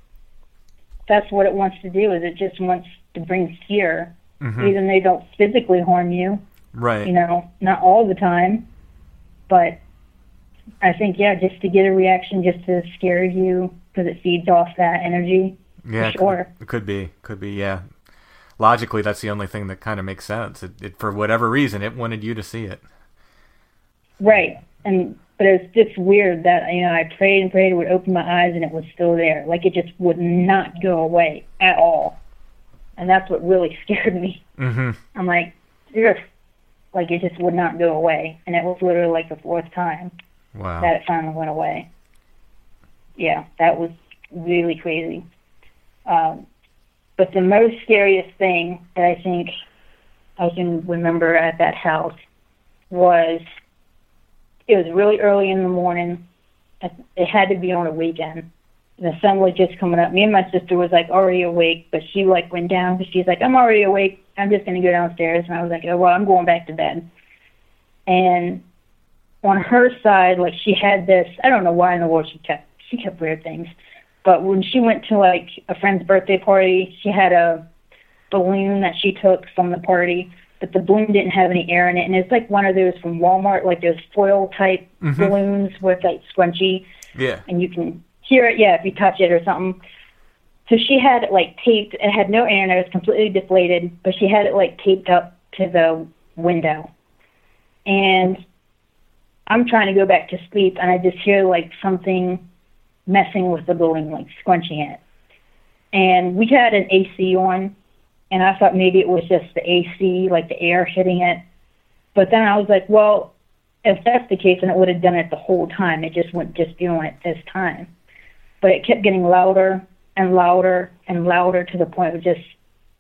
that's what it wants to do, is it just wants to bring fear. Mm-hmm. Even though they don't physically harm you. Right. You know, not all the time. But I think, just to get a reaction, just to scare you, because it feeds off that energy. Yeah, for sure. It could be, yeah. Logically, that's the only thing that kind of makes sense. It for whatever reason, it wanted you to see it. Right. But it was just weird that, I prayed and prayed, it would open my eyes, and it was still there. Like, it just would not go away at all. And that's what really scared me. Mm-hmm. I'm like, ugh. Like, it just would not go away. And it was literally like the fourth time that it finally went away. Yeah, that was really crazy. But the most scariest thing that I think I can remember at that house was, it was really early in the morning. It had to be on a weekend. The sun was just coming up. Me and my sister was like already awake, but she like went down because she's like, I'm already awake. I'm just going to go downstairs. And I was like, oh, well, I'm going back to bed. And on her side, like she had this, I don't know why in the world she kept weird things. But when she went to like a friend's birthday party, she had a balloon that she took from the party, but the balloon didn't have any air in it. And it's like one of those from Walmart, like those foil type balloons with like scrunchy. Yeah. And you can hear it, if you touch it or something. So she had it like taped. It had no air in it. It was completely deflated, but she had it like taped up to the window. And I'm trying to go back to sleep, and I just hear like something messing with the balloon, like scrunching it. And we had an AC on, and I thought maybe it was just the AC, like the air hitting it. But then I was like, well, if that's the case, then it would have done it the whole time. It just wouldn't just be on it this time. But it kept getting louder and louder and louder to the point of just,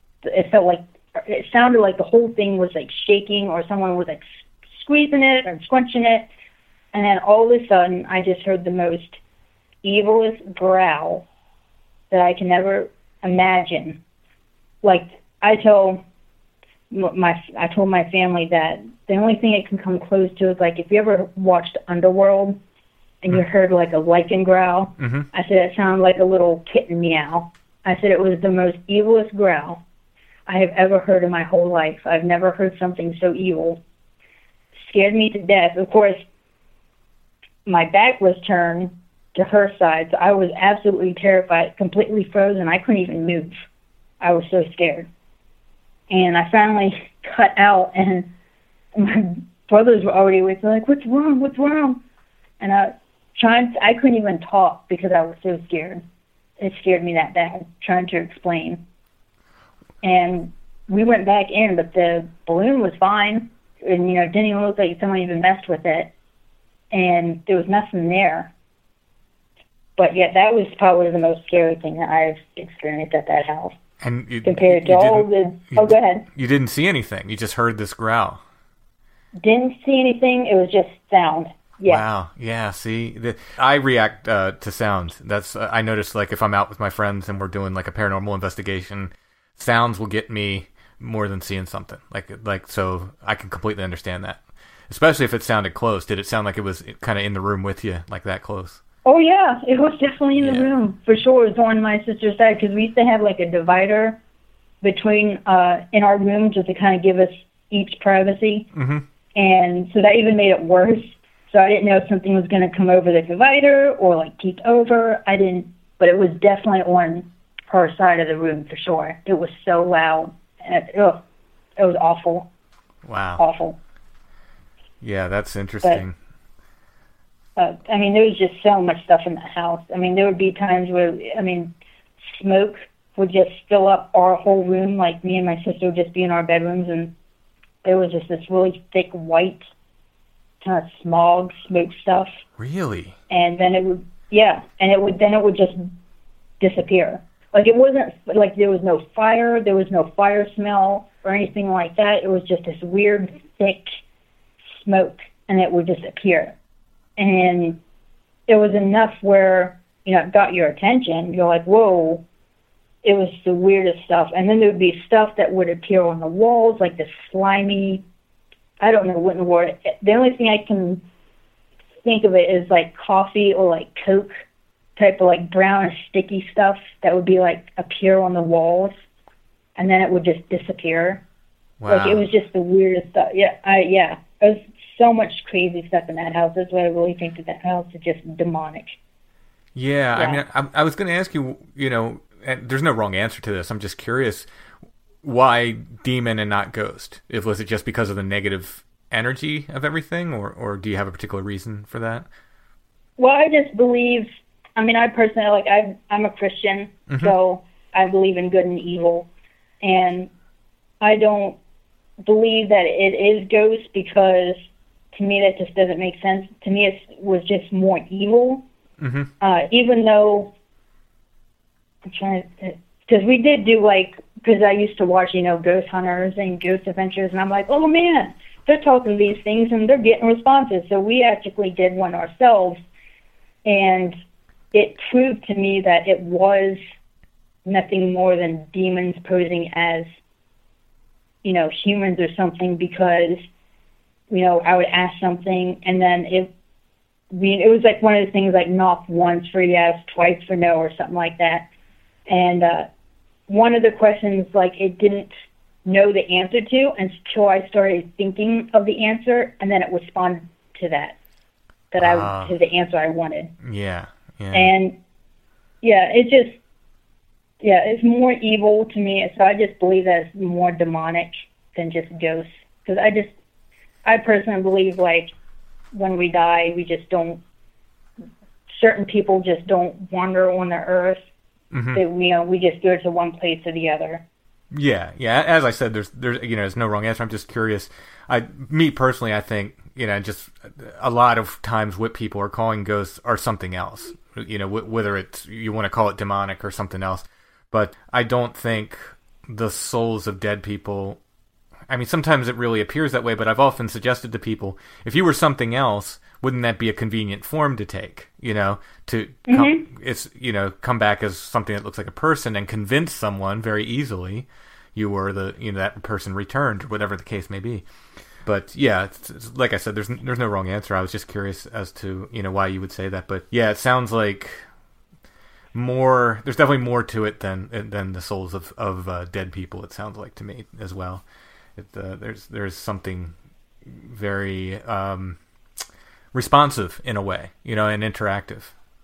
it sounded like the whole thing was like shaking, or someone was like squeezing it or scrunching it. And then all of a sudden, I just heard the most evilest growl that I can ever imagine. Like, I told my family that the only thing it can come close to is like if you ever watched Underworld and you heard like a lichen growl. Mm-hmm. I said it sounded like a little kitten meow. I said it was the most evilest growl I have ever heard in my whole life. I've never heard something so evil. Scared me to death. Of course, my back was turned to her side, so I was absolutely terrified, completely frozen. I couldn't even move. I was so scared. And I finally cut out, and my brothers were already awake. They're like, what's wrong? What's wrong? And I couldn't even talk because I was so scared. It scared me that bad, trying to explain. And we went back in, but the balloon was fine. And, it didn't even look like someone even messed with it. And there was nothing there. But yeah, that was probably the most scary thing that I've experienced at that house. And compared to all the... Oh, go ahead. You didn't see anything. You just heard this growl. Didn't see anything. It was just sound. Yeah. Wow. Yeah. See, I react to sounds. That's I notice, like, if I'm out with my friends and we're doing like a paranormal investigation, sounds will get me more than seeing something. Like so, I can completely understand that. Especially if it sounded close. Did it sound like it was kind of in the room with you, like that close? Oh yeah, it was definitely in the Yeah. room for sure. It was on my sister's side because we used to have like a divider between in our room just to kind of give us each privacy, and so that even made it worse. So I didn't know if something was going to come over the divider or like peek over. I didn't, but it was definitely on her side of the room for sure. It was so loud. And it was awful. Wow. Awful. Yeah, that's interesting. I mean, there was just so much stuff in that house. I mean, there would be times where, I mean, smoke would just fill up our whole room. Like, me and my sister would just be in our bedrooms, and there was just this really thick white kind of smog smoke stuff. Really? And then it would, and it would just disappear. Like, it wasn't, like, there was no fire smell or anything like that. It was just this weird, thick smoke, and it would disappear. And it was enough where, you know, it got your attention. You're like, whoa. It was the weirdest stuff. And then there would be stuff that would appear on the walls, like this slimy, I don't know what in the word. The only thing I can think of it is like coffee or like Coke type of like brownish sticky stuff that would be like appear on the walls, and then it would just disappear. Wow. Like, it was just the weirdest stuff. It was so much crazy stuff in that house. That's why I really think that house is just demonic. Yeah. I mean, I was going to ask you, you know, and there's no wrong answer to this. I'm just curious, why demon and not ghost? Was it just because of the negative energy of everything, or do you have a particular reason for that? Well, I just believe, I mean, I personally, like, I'm a Christian, so I believe in good and evil, and I don't believe that it is ghosts because, to me, that just doesn't make sense. To me, it was just more evil, even though, I'm trying to, because we did do, like, because I used to watch, you know, Ghost Hunters and Ghost Adventures, and I'm like, oh, man, they're talking these things, and they're getting responses. So we actually did one ourselves, and it proved to me that it was nothing more than demons posing as, you know, humans or something, because, you know, I would ask something, and then it was like one of the things like knock once for yes, twice for no, or something like that. And one of the questions, like, it didn't know the answer to until I started thinking of the answer, and then it responded to that, to the answer I wanted. Yeah. And it's more evil to me. So I just believe that it's more demonic than just ghosts. Because I personally believe, like, when we die, we just don't, certain people just don't wander on the earth. That, you know, we just go to one place or the other. Yeah. As I said, there's you know, there's no wrong answer. I'm just curious. Me personally, I think, you know, just a lot of times what people are calling ghosts are something else. You know, whether it's, you want to call it demonic or something else. But I don't think the souls of dead people, I mean, sometimes it really appears that way, but I've often suggested to people, if you were something else, wouldn't that be a convenient form to take, you know, to come back as something that looks like a person and convince someone very easily you were that person returned, or whatever the case may be. But yeah, it's, like I said, there's no wrong answer. I was just curious as to, you know, why you would say that. But yeah, it sounds like there's definitely more to it than the souls of dead people. It sounds like to me as well. There's something very responsive in a way, you know, and interactive.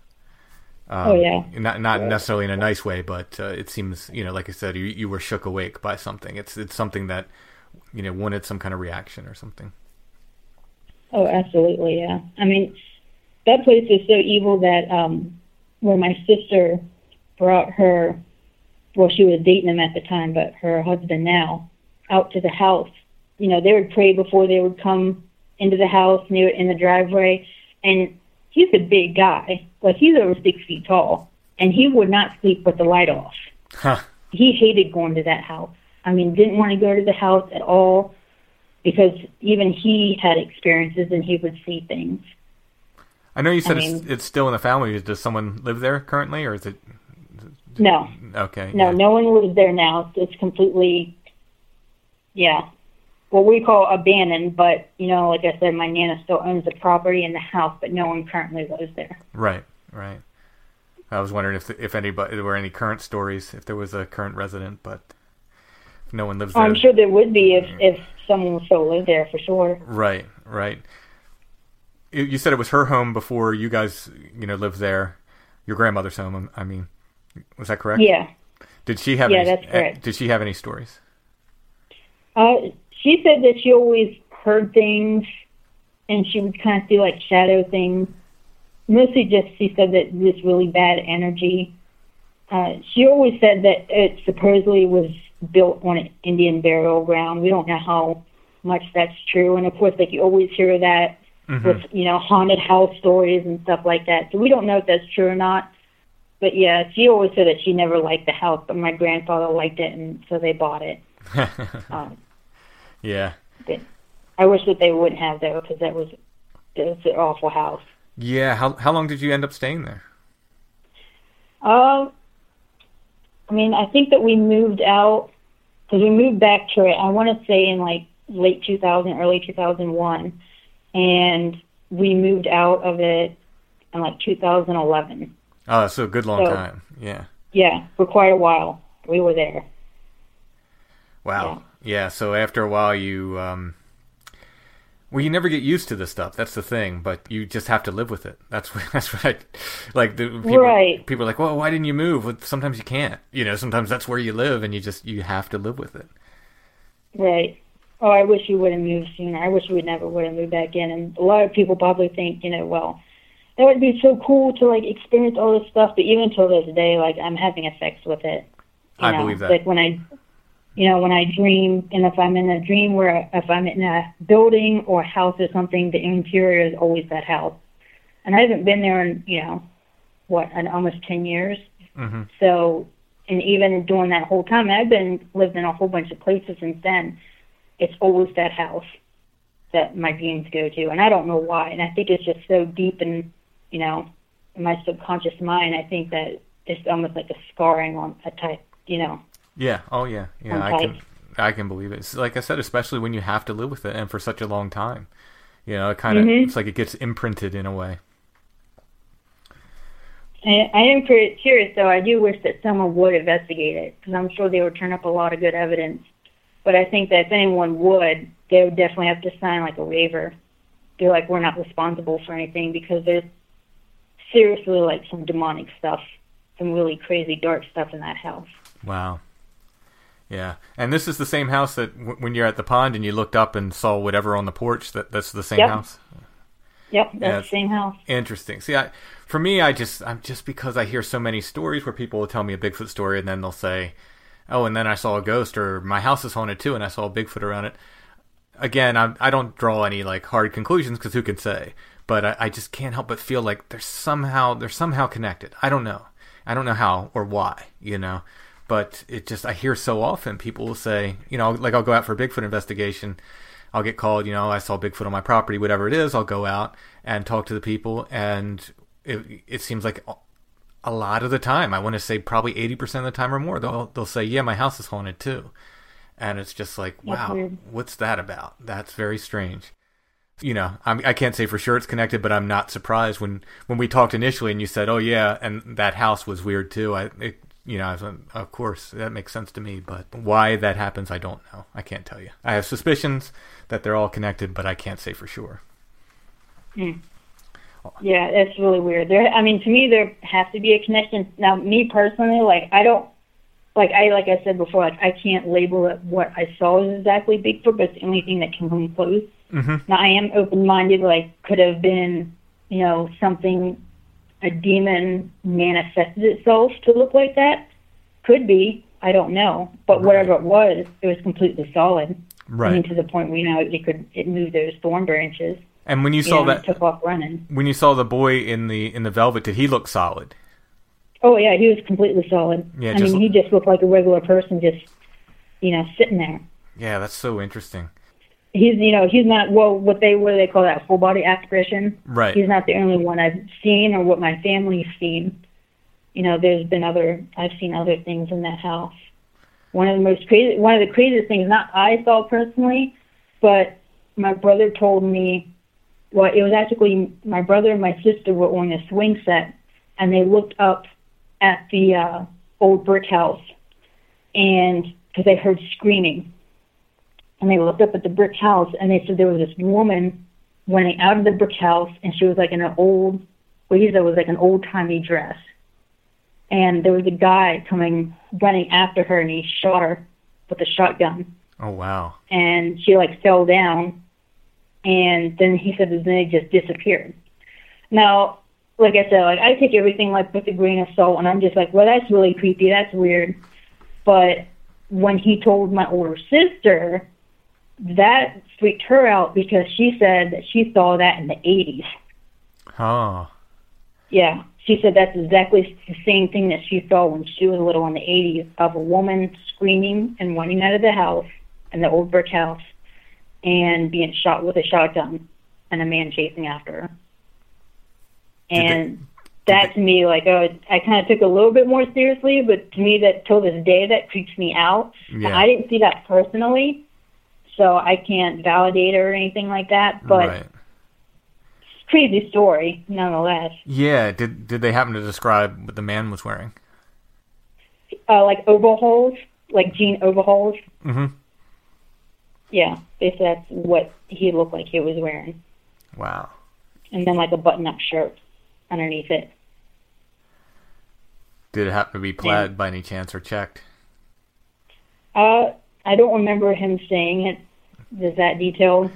Not necessarily in a nice way, but it seems, you know, like I said, you were shook awake by something. It's something that, you know, wanted some kind of reaction or something. Oh, absolutely, yeah. I mean, that place is so evil that when my sister brought her, well, she was dating him at the time, but her husband now, out to the house, you know, they would pray before they would come into the house, and they were in the driveway, and he's a big guy. Like, he's over 6 feet tall, and he would not sleep with the light off. Huh. He hated going to that house. I mean, didn't want to go to the house at all, because even he had experiences and he would see things. I know you said mean, it's still in the family. Does someone live there currently, or is it? No. Okay. No, yeah. no one lives there now. It's completely, what we call abandoned. But, like I said, my Nana still owns the property and the house, but no one currently lives there. Right. I was wondering if anybody, there were any current stories, if there was a current resident, but if no one lives there. I'm sure there would be if someone still lived there, for sure. Right. You said it was her home before you guys, lived there. Your grandmother's home, I mean. Was that correct? Yeah. Did she have? That's correct. Did she have any stories? She said that she always heard things, and she would kind of see like shadow things. Mostly, just she said that this really bad energy. She always said that it supposedly was built on an Indian burial ground. We don't know how much that's true, and of course, like you always hear that with haunted house stories and stuff like that. So we don't know if that's true or not. But yeah, she always said that she never liked the house, but my grandfather liked it, and so they bought it. Yeah. I wish that they wouldn't have, though, because it was an awful house. Yeah. How long did you end up staying there? I think that we moved out, because we moved back to it, I want to say in like late 2000, early 2001, and we moved out of it in like 2011. Oh, so a good long time. Yeah. Yeah, for quite a while. We were there. Wow. Yeah, so after a while you you never get used to this stuff. That's the thing, but you just have to live with it. That's what people are like, "Well, why didn't you move?" Well, sometimes you can't. Sometimes that's where you live and you have to live with it. Right. Oh, I wish we would have moved sooner. I wish we never would have moved back in. And a lot of people probably think, well, that would be so cool to like experience all this stuff, but even till this day, like I'm having effects with it. I believe that. Like when I dream, and if I'm in a dream where if I'm in a building or a house or something, the interior is always that house. And I haven't been there in, almost 10 years. Mm-hmm. So, and even during that whole time, lived in a whole bunch of places since then. It's always that house that my dreams go to, and I don't know why. And I think it's just so deep in my subconscious mind. I think that it's almost like a scarring on a type, Yeah. Oh, yeah. I can believe it. It's, like I said, especially when you have to live with it and for such a long time. It kind of it's like it gets imprinted in a way. I am pretty curious, though. I do wish that someone would investigate it, because I'm sure they would turn up a lot of good evidence. But I think that if anyone would, they would definitely have to sign like a waiver. They're like, we're not responsible for anything, because there's seriously like some demonic stuff, some really crazy dark stuff in that house. Wow. Yeah. And this is the same house that when you're at the pond and you looked up and saw whatever on the porch, that's the same house? Yep, that's the same house. Interesting. See, for me, I'm just because I hear so many stories where people will tell me a Bigfoot story and then they'll say, oh, and then I saw a ghost, or my house is haunted too and I saw a Bigfoot around it. Again, I don't draw any like hard conclusions, because who can say? But I just can't help but feel like they're somehow connected. I don't know how or why, But I hear so often people will say, like I'll go out for a Bigfoot investigation. I'll get called, I saw Bigfoot on my property, whatever it is. I'll go out and talk to the people, and it seems like a lot of the time, I want to say probably 80% of the time or more, they'll say, yeah, my house is haunted too. And it's just like, wow, what's that about? That's very strange. I can't say for sure it's connected, but I'm not surprised when we talked initially and you said, oh yeah, and that house was weird too. I was like, of course, that makes sense to me, but why that happens, I don't know. I can't tell you. I have suspicions that they're all connected, but I can't say for sure. Yeah, that's really weird. To me, there has to be a connection. Now, me personally, like I said before, like I can't label it what I saw as exactly Bigfoot, but it's the only thing that can come close. Mm-hmm. Now, I am open-minded, like could have been, something, a demon manifested itself to look like that. Could be. I don't know. But whatever it was completely solid. Right. To the point where, it moved those thorn branches. And when you saw that, it took off running. When you saw the boy in the velvet, did he look solid? Oh yeah, he was completely solid. Yeah, he just looked like a regular person, just sitting there. Yeah, that's so interesting. he's not, well, what do they call that, full body apparition? Right. He's not the only one I've seen or what my family's seen. There's been I've seen other things in that house. One of the craziest things, not I saw personally, but my brother told me, well, it was actually my brother and my sister were on a swing set, and they looked up at the old brick house, and because they heard screaming, and they looked up at the brick house, and they said there was this woman running out of the brick house, and she was like in an old-timey dress, and there was a guy running after her, and he shot her with a shotgun. Oh, wow. And she fell down, and then he said that then it just disappeared. Now, like I said, I take everything with a grain of salt, and I'm just well, that's really creepy, that's weird. But when he told my older sister, that freaked her out because she said that she saw that in the 80s. Oh. Yeah, she said that's exactly the same thing that she saw when she was little in the 80s, of a woman screaming and running out of the house, in the old brick house, and being shot with a shotgun, and a man chasing after her. And that to me, I kind of took a little bit more seriously, but to me, that till this day, that creeps me out. Yeah. Now, I didn't see that personally, so I can't validate it or anything like that, but Right. it's a crazy story, nonetheless. Yeah. Did they happen to describe what the man was wearing? Overalls, jean overalls. Mm-hmm. Yeah, they said that's what he looked like he was wearing. Wow. And then a button-up shirt underneath it. Did it happen to be plaid by any chance or checked? I don't remember him saying it. Is that detailed?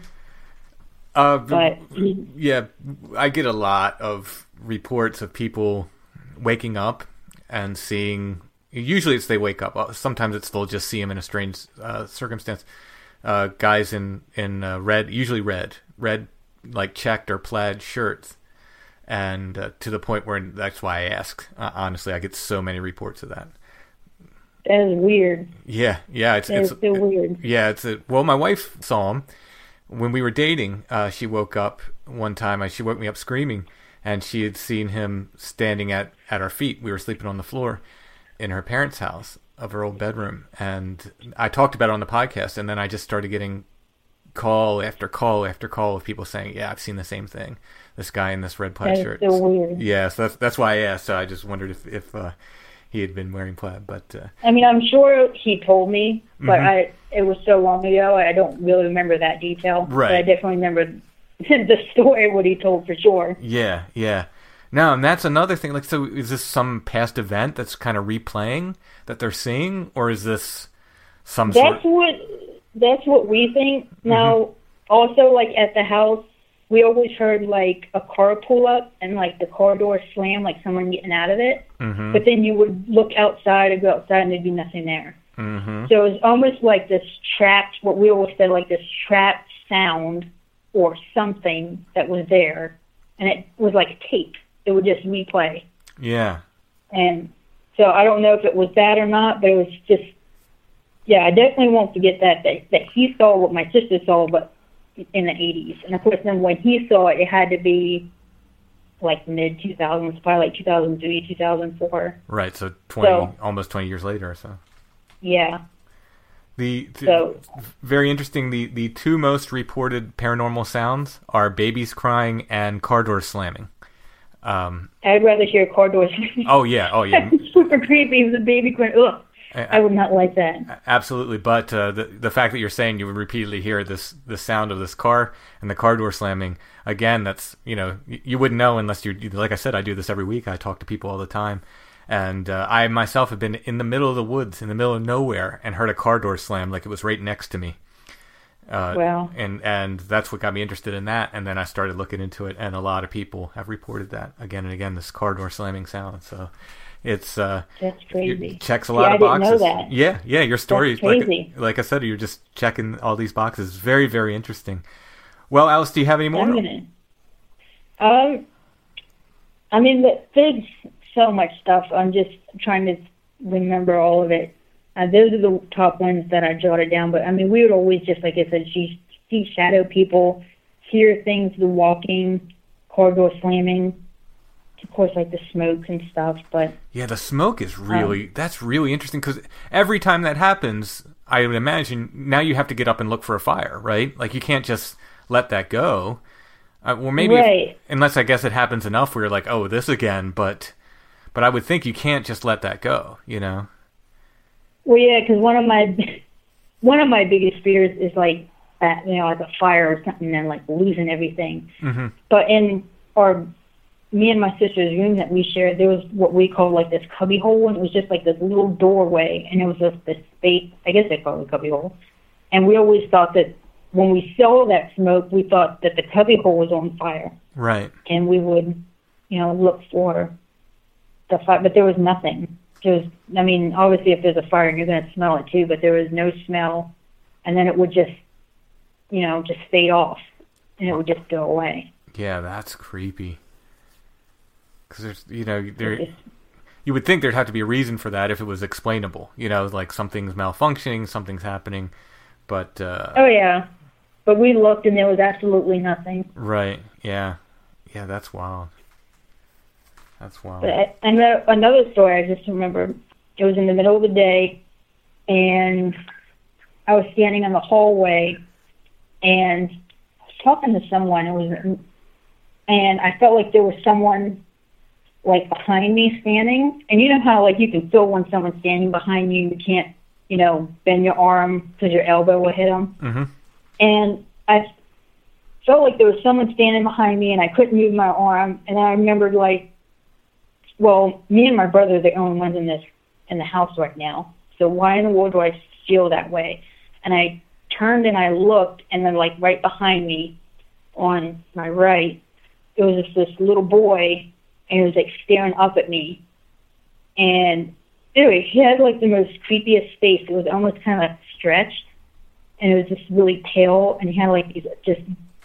But yeah, I get a lot of reports of people waking up and seeing. Usually, it's they wake up. Sometimes they'll just see him in a strange circumstance. Guys in red, usually red, checked or plaid shirts, and to the point where that's why I ask. Honestly, I get so many reports of that. That is weird. Yeah, it's still weird. Yeah, well, my wife saw him when we were dating. She woke up one time. She woke me up screaming, and she had seen him standing at our feet. We were sleeping on the floor in her parents' house of her old bedroom, and I talked about it on the podcast, and then I just started getting call after call after call of people saying, "Yeah, I've seen the same thing. This guy in this red plaid shirt." That's so weird. Yeah, so that's why I asked. So I just wondered if he had been wearing plaid, but I mean, I'm sure he told me, but Mm-hmm. it was so long ago, I don't really remember that detail. Right. But I definitely remember the story, what he told for sure. Yeah. Now, and that's another thing. So is this some past event that's kind of replaying that they're seeing, or is this some That's sort? That's what we think. Now, also, at the house, we always heard a car pull up and the car door slam, someone getting out of it. Mm-hmm. But then you would look outside or go outside and there'd be nothing there. Mm-hmm. So it was almost this trapped, what we always said, this trapped sound or something that was there, and it was like tape. It would just replay. Yeah. And so I don't know if it was that or not, but it was just, yeah, I definitely won't forget that he saw what my sister saw, but in the 80s. And of course, then when he saw it, it had to be mid-2000s, probably 2003, 2004. Right, so almost 20 years later or so. Yeah. So very interesting. The two most reported paranormal sounds are babies crying and car doors slamming. I'd rather hear car doors. Oh yeah. It's super creepy. It was a baby crying. Ugh. I would not like that. Absolutely, but the fact that you're saying you would repeatedly hear the sound of this car and the car door slamming, again, that's, you wouldn't know unless you, like I said, I do this every week. I talk to people all the time, and I myself have been in the middle of the woods, in the middle of nowhere, and heard a car door slam like it was right next to me. Wow. And that's what got me interested in that, and then I started looking into it, and a lot of people have reported that again and again, this car door slamming sound. So it's that's crazy. It checks a lot of boxes. I didn't know that. Yeah, your story, that's crazy. Like I said, you're just checking all these boxes. Very, very interesting. Well, Alice, do you have any more? I mean, there's so much stuff. I'm just trying to remember all of it. Those are the top ones that I jotted down. But I mean, we would always, just like I said, she see shadow people, hear things, the walking, car door slamming. Of course, like the smokes and stuff, but... Yeah, the smoke is really... that's really interesting, because every time that happens, I would imagine, now you have to get up and look for a fire, right? Like, you can't just let that go. Well, maybe... Right. Unless, I guess, it happens enough where you're like, oh, this again, but I would think you can't just let that go, you know? Well, yeah, because one of my biggest fears is, like, like a fire or something and, like, losing everything. Mm-hmm. But in me and my sister's room that we shared, there was what we call like this cubby hole, and it was just like this little doorway, and it was just this space, I guess they call it a cubby hole. And we always thought that when we saw that smoke, we thought that the cubby hole was on fire. Right. And we would, look for the fire, but there was nothing. Obviously if there's a fire, you're going to smell it too, but there was no smell, and then it would just, just fade off, and it would just go away. Yeah, that's creepy. Because there's, you would think there'd have to be a reason for that if it was explainable. Like something's malfunctioning, something's happening, but... oh, yeah. But we looked and there was absolutely nothing. Right, yeah. Yeah, that's wild. That's wild. But another story I just remember, it was in the middle of the day, and I was standing in the hallway, and I was talking to someone, and I felt like there was someone... like behind me standing, and you know how like you can feel when someone's standing behind you, you can't, bend your arm because your elbow will hit them. Mm-hmm. And I felt like there was someone standing behind me, and I couldn't move my arm. And I remembered me and my brother are the only ones in the house right now. So why in the world do I feel that way? And I turned and I looked, and then like right behind me, on my right, there was this little boy. And he was, like, staring up at me. And, anyway, he had, like, the most creepiest face. It was almost kind of stretched. And it was just really pale. And he had, like, these just,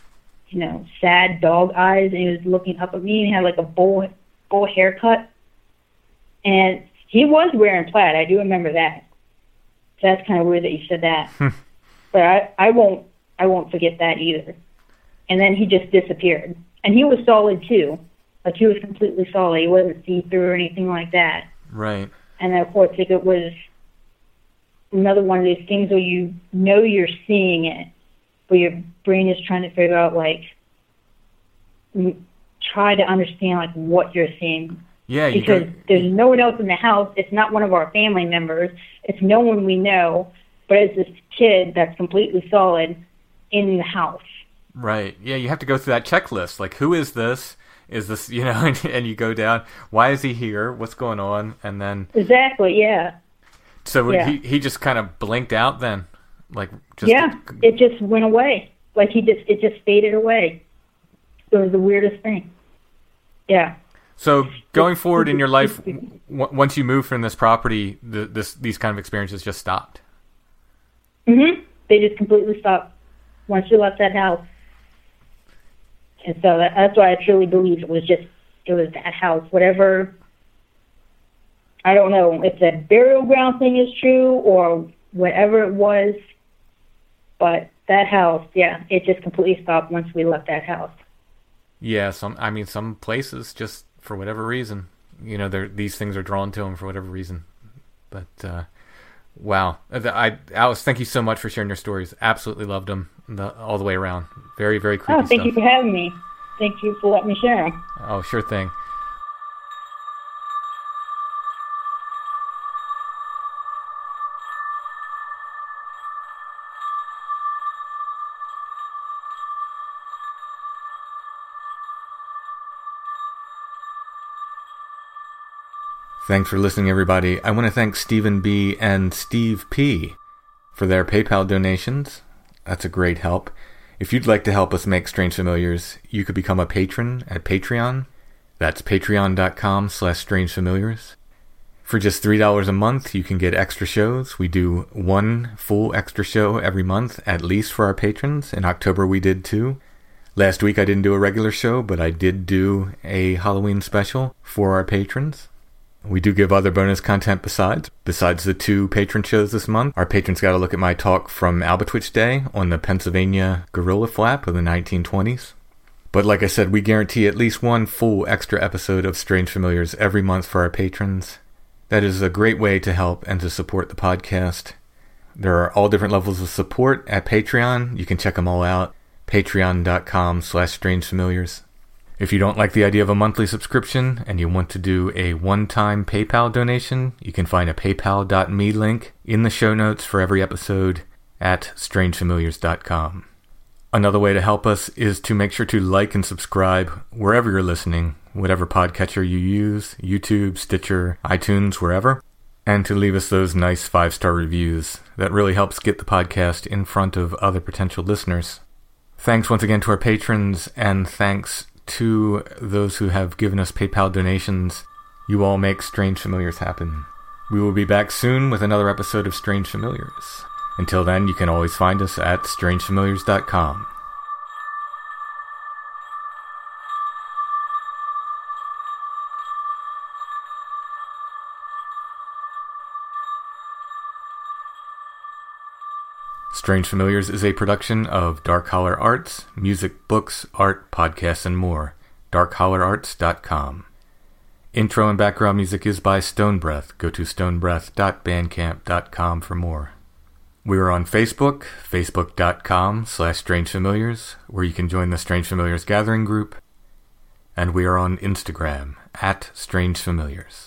sad dog eyes. And he was looking up at me. And he had, like, a bowl haircut. And he was wearing plaid. I do remember that. So that's kind of weird that you said that. But I won't forget that either. And then he just disappeared. And he was solid, too. Like, he was completely solid. He wasn't see-through or anything like that. Right. And then, of course, like, it was another one of those things where you're seeing it, but your brain is trying to figure out, like, try to understand, like, what you're seeing. Yeah, because there's no one else in the house. It's not one of our family members. It's no one we know, but it's this kid that's completely solid in the house. Right. Yeah, you have to go through that checklist. Like, who is this? Is this, and you go down, why is he here? What's going on? And then... Exactly, yeah. So he just kind of blinked out then? Like, just... Yeah, it just went away. Like, it just faded away. It was the weirdest thing. Yeah. So, going forward in your life, once you moved from this property, these kind of experiences just stopped? Mm-hmm. They just completely stopped once you left that house. And so that's why I truly believe it was that house. Whatever, I don't know if the burial ground thing is true or whatever it was, but that house, yeah, it just completely stopped once we left that house. Yeah, some places just for whatever reason, these things are drawn to them for whatever reason. But wow, Alice, thank you so much for sharing your stories. Absolutely loved them all the way around. Very, very creepy stuff. Oh, thank you for having me. Thank you for letting me share them. Oh, sure thing. Thanks for listening, everybody. I want to thank Stephen B. and Steve P. for their PayPal donations. That's a great help. If you'd like to help us make Strange Familiars, you could become a patron at Patreon. That's patreon.com/strangefamiliars. For just $3 a month, you can get extra shows. We do one full extra show every month, at least for our patrons. In October, we did 2. Last week, I didn't do a regular show, but I did do a Halloween special for our patrons. We do give other bonus content besides the 2 patron shows this month. Our patrons got a look at my talk from Albatwitch Day on the Pennsylvania gorilla flap of the 1920s. But like I said, we guarantee at least 1 full extra episode of Strange Familiars every month for our patrons. That is a great way to help and to support the podcast. There are all different levels of support at Patreon. You can check them all out. Patreon.com/strangefamiliars. If you don't like the idea of a monthly subscription and you want to do a one-time PayPal donation, you can find a paypal.me link in the show notes for every episode at strangefamiliars.com. Another way to help us is to make sure to like and subscribe wherever you're listening, whatever podcatcher you use, YouTube, Stitcher, iTunes, wherever, and to leave us those nice 5-star reviews. That really helps get the podcast in front of other potential listeners. Thanks once again to our patrons, and thanks to those who have given us PayPal donations. You all make Strange Familiars happen. We will be back soon with another episode of Strange Familiars. Until then, you can always find us at strangefamiliars.com. Strange Familiars is a production of Dark Holler Arts, music, books, art, podcasts, and more. darkhollerarts.com. Intro and background music is by Stonebreath. Go to stonebreath.bandcamp.com for more. We are on Facebook, facebook.com/strangefamiliars, where you can join the Strange Familiars gathering group. And we are on Instagram, @strangefamiliars.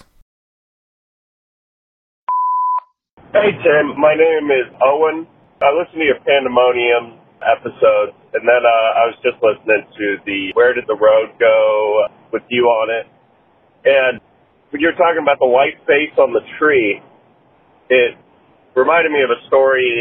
Hey, Tim. My name is Owen. I listened to your Pandemonium episodes, and then I was just listening to the Where Did the Road Go with you on it. And when you were talking about the white face on the tree, it reminded me of a story.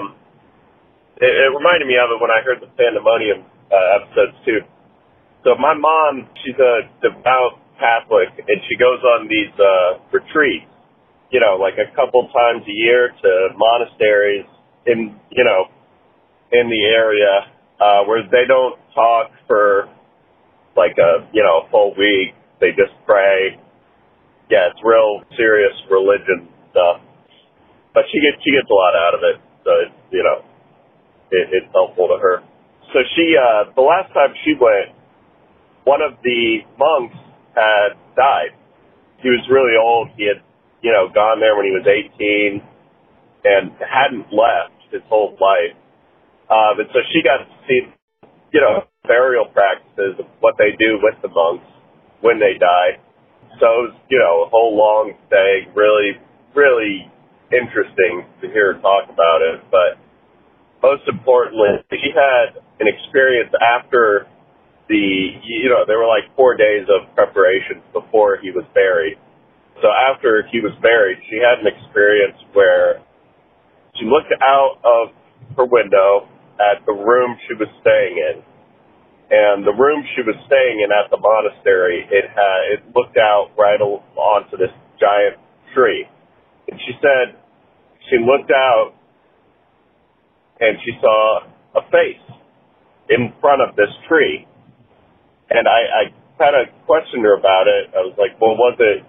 It reminded me of it when I heard the Pandemonium episodes, too. So my mom, she's a devout Catholic, and she goes on these retreats, you know, like a couple times a year to monasteries in the area where they don't talk for like a full week. They just pray. Yeah, it's real serious religion stuff. But she gets a lot out of it, so it's helpful to her. So she the last time she went, one of the monks had died. He was really old. He had gone there when he was 18 and hadn't left his whole life. And so she got to see, burial practices of what they do with the monks when they die. So it was, a whole long day, really, really interesting to hear her talk about it. But most importantly, she had an experience after there were like 4 days of preparation before he was buried. So after he was buried, she had an experience where she looked out of her window at the room she was staying in. And the room she was staying in at the monastery, it looked out right onto this giant tree. And she said she looked out and she saw a face in front of this tree. And I kind of questioned her about it. I was like, well, was it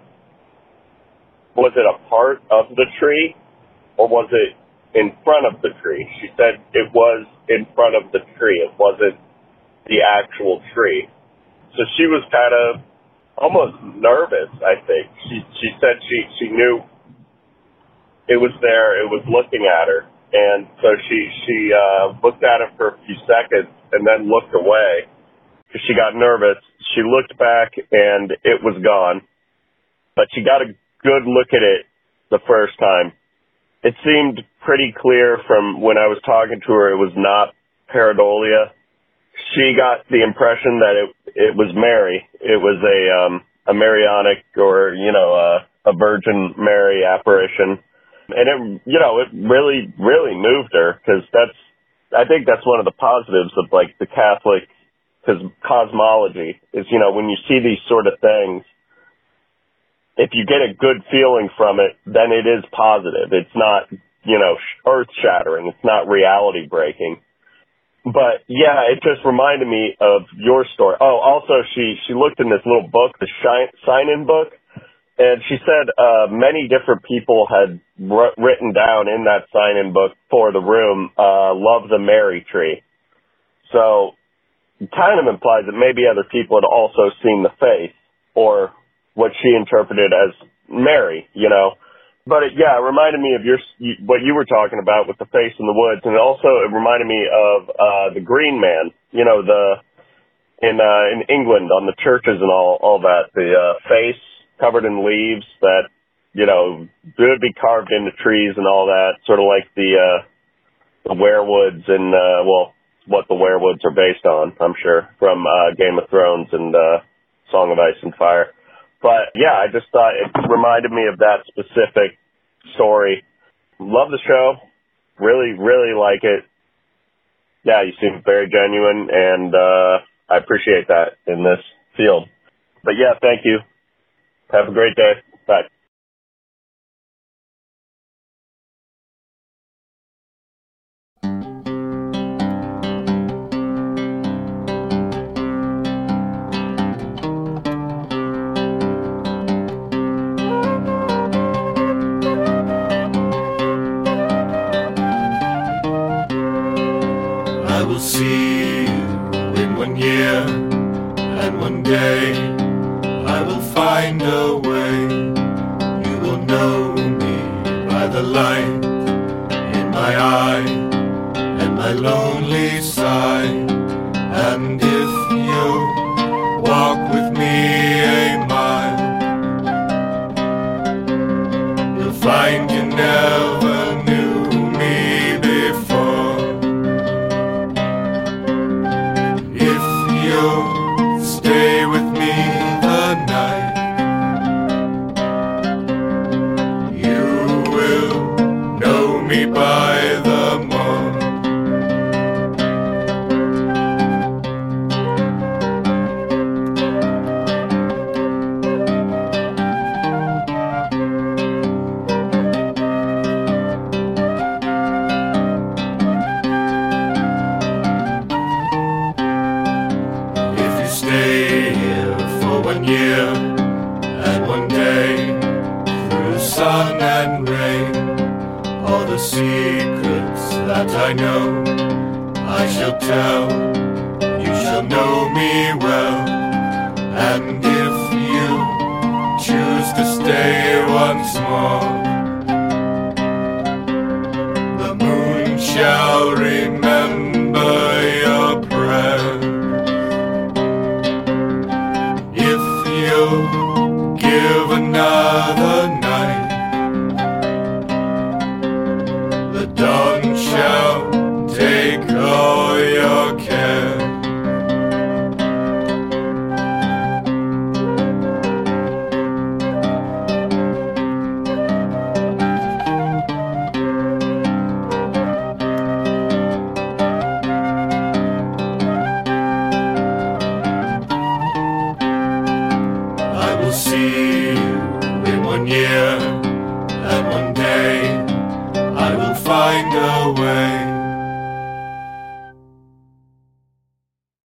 a part of the tree or was it in front of the tree? She said it was in front of the tree. It wasn't the actual tree. So she was kind of almost nervous, I think. She said she knew it was there. It was looking at her. And so she looked at it for a few seconds and then looked away because she got nervous. She looked back and it was gone. But she got a good look at it the first time. It seemed pretty clear from when I was talking to her it was not pareidolia. She got the impression that it was Mary. It was a Marianic or, a Virgin Mary apparition. And it really, really moved her because I think that's one of the positives of like the Catholic cosmology is, when you see these sort of things, if you get a good feeling from it, then it is positive. It's not, earth-shattering. It's not reality-breaking. But, yeah, it just reminded me of your story. Oh, also, she looked in this little book, the sign-in book, And she said many different people had written down in that sign-in book for the room, love the Mary tree. So it kind of implies that maybe other people had also seen the face, or what she interpreted as Mary, you know. But it reminded me of what you were talking about with the face in the woods, and also it reminded me of the Green Man, you know, in England on the churches and all that, the face covered in leaves that, you know, would be carved into trees and all that, sort of like the werewoods and, what the werewoods are based on, I'm sure, from Game of Thrones and Song of Ice and Fire. But, yeah, I just thought it reminded me of that specific story. Love the show. Really, really like it. Yeah, you seem very genuine, and I appreciate that in this field. But, yeah, thank you. Have a great day. Bye. I will see you in 1 year, and one day I will find a way. You will know me by the light in my eye and my lonely side. And if you walk with me a mile, you'll find you never knew me before. If you stay with me the night, you will know me by the morn. If you stay here for 1 year and one day, through sun and rain, all the secrets that I know I shall tell. You shall know me well, and if you choose to stay once more, the moon shall remember your prayer. If you give another night, the dawn shall take all your care. I will see you in 1 year, and one day I will find a way.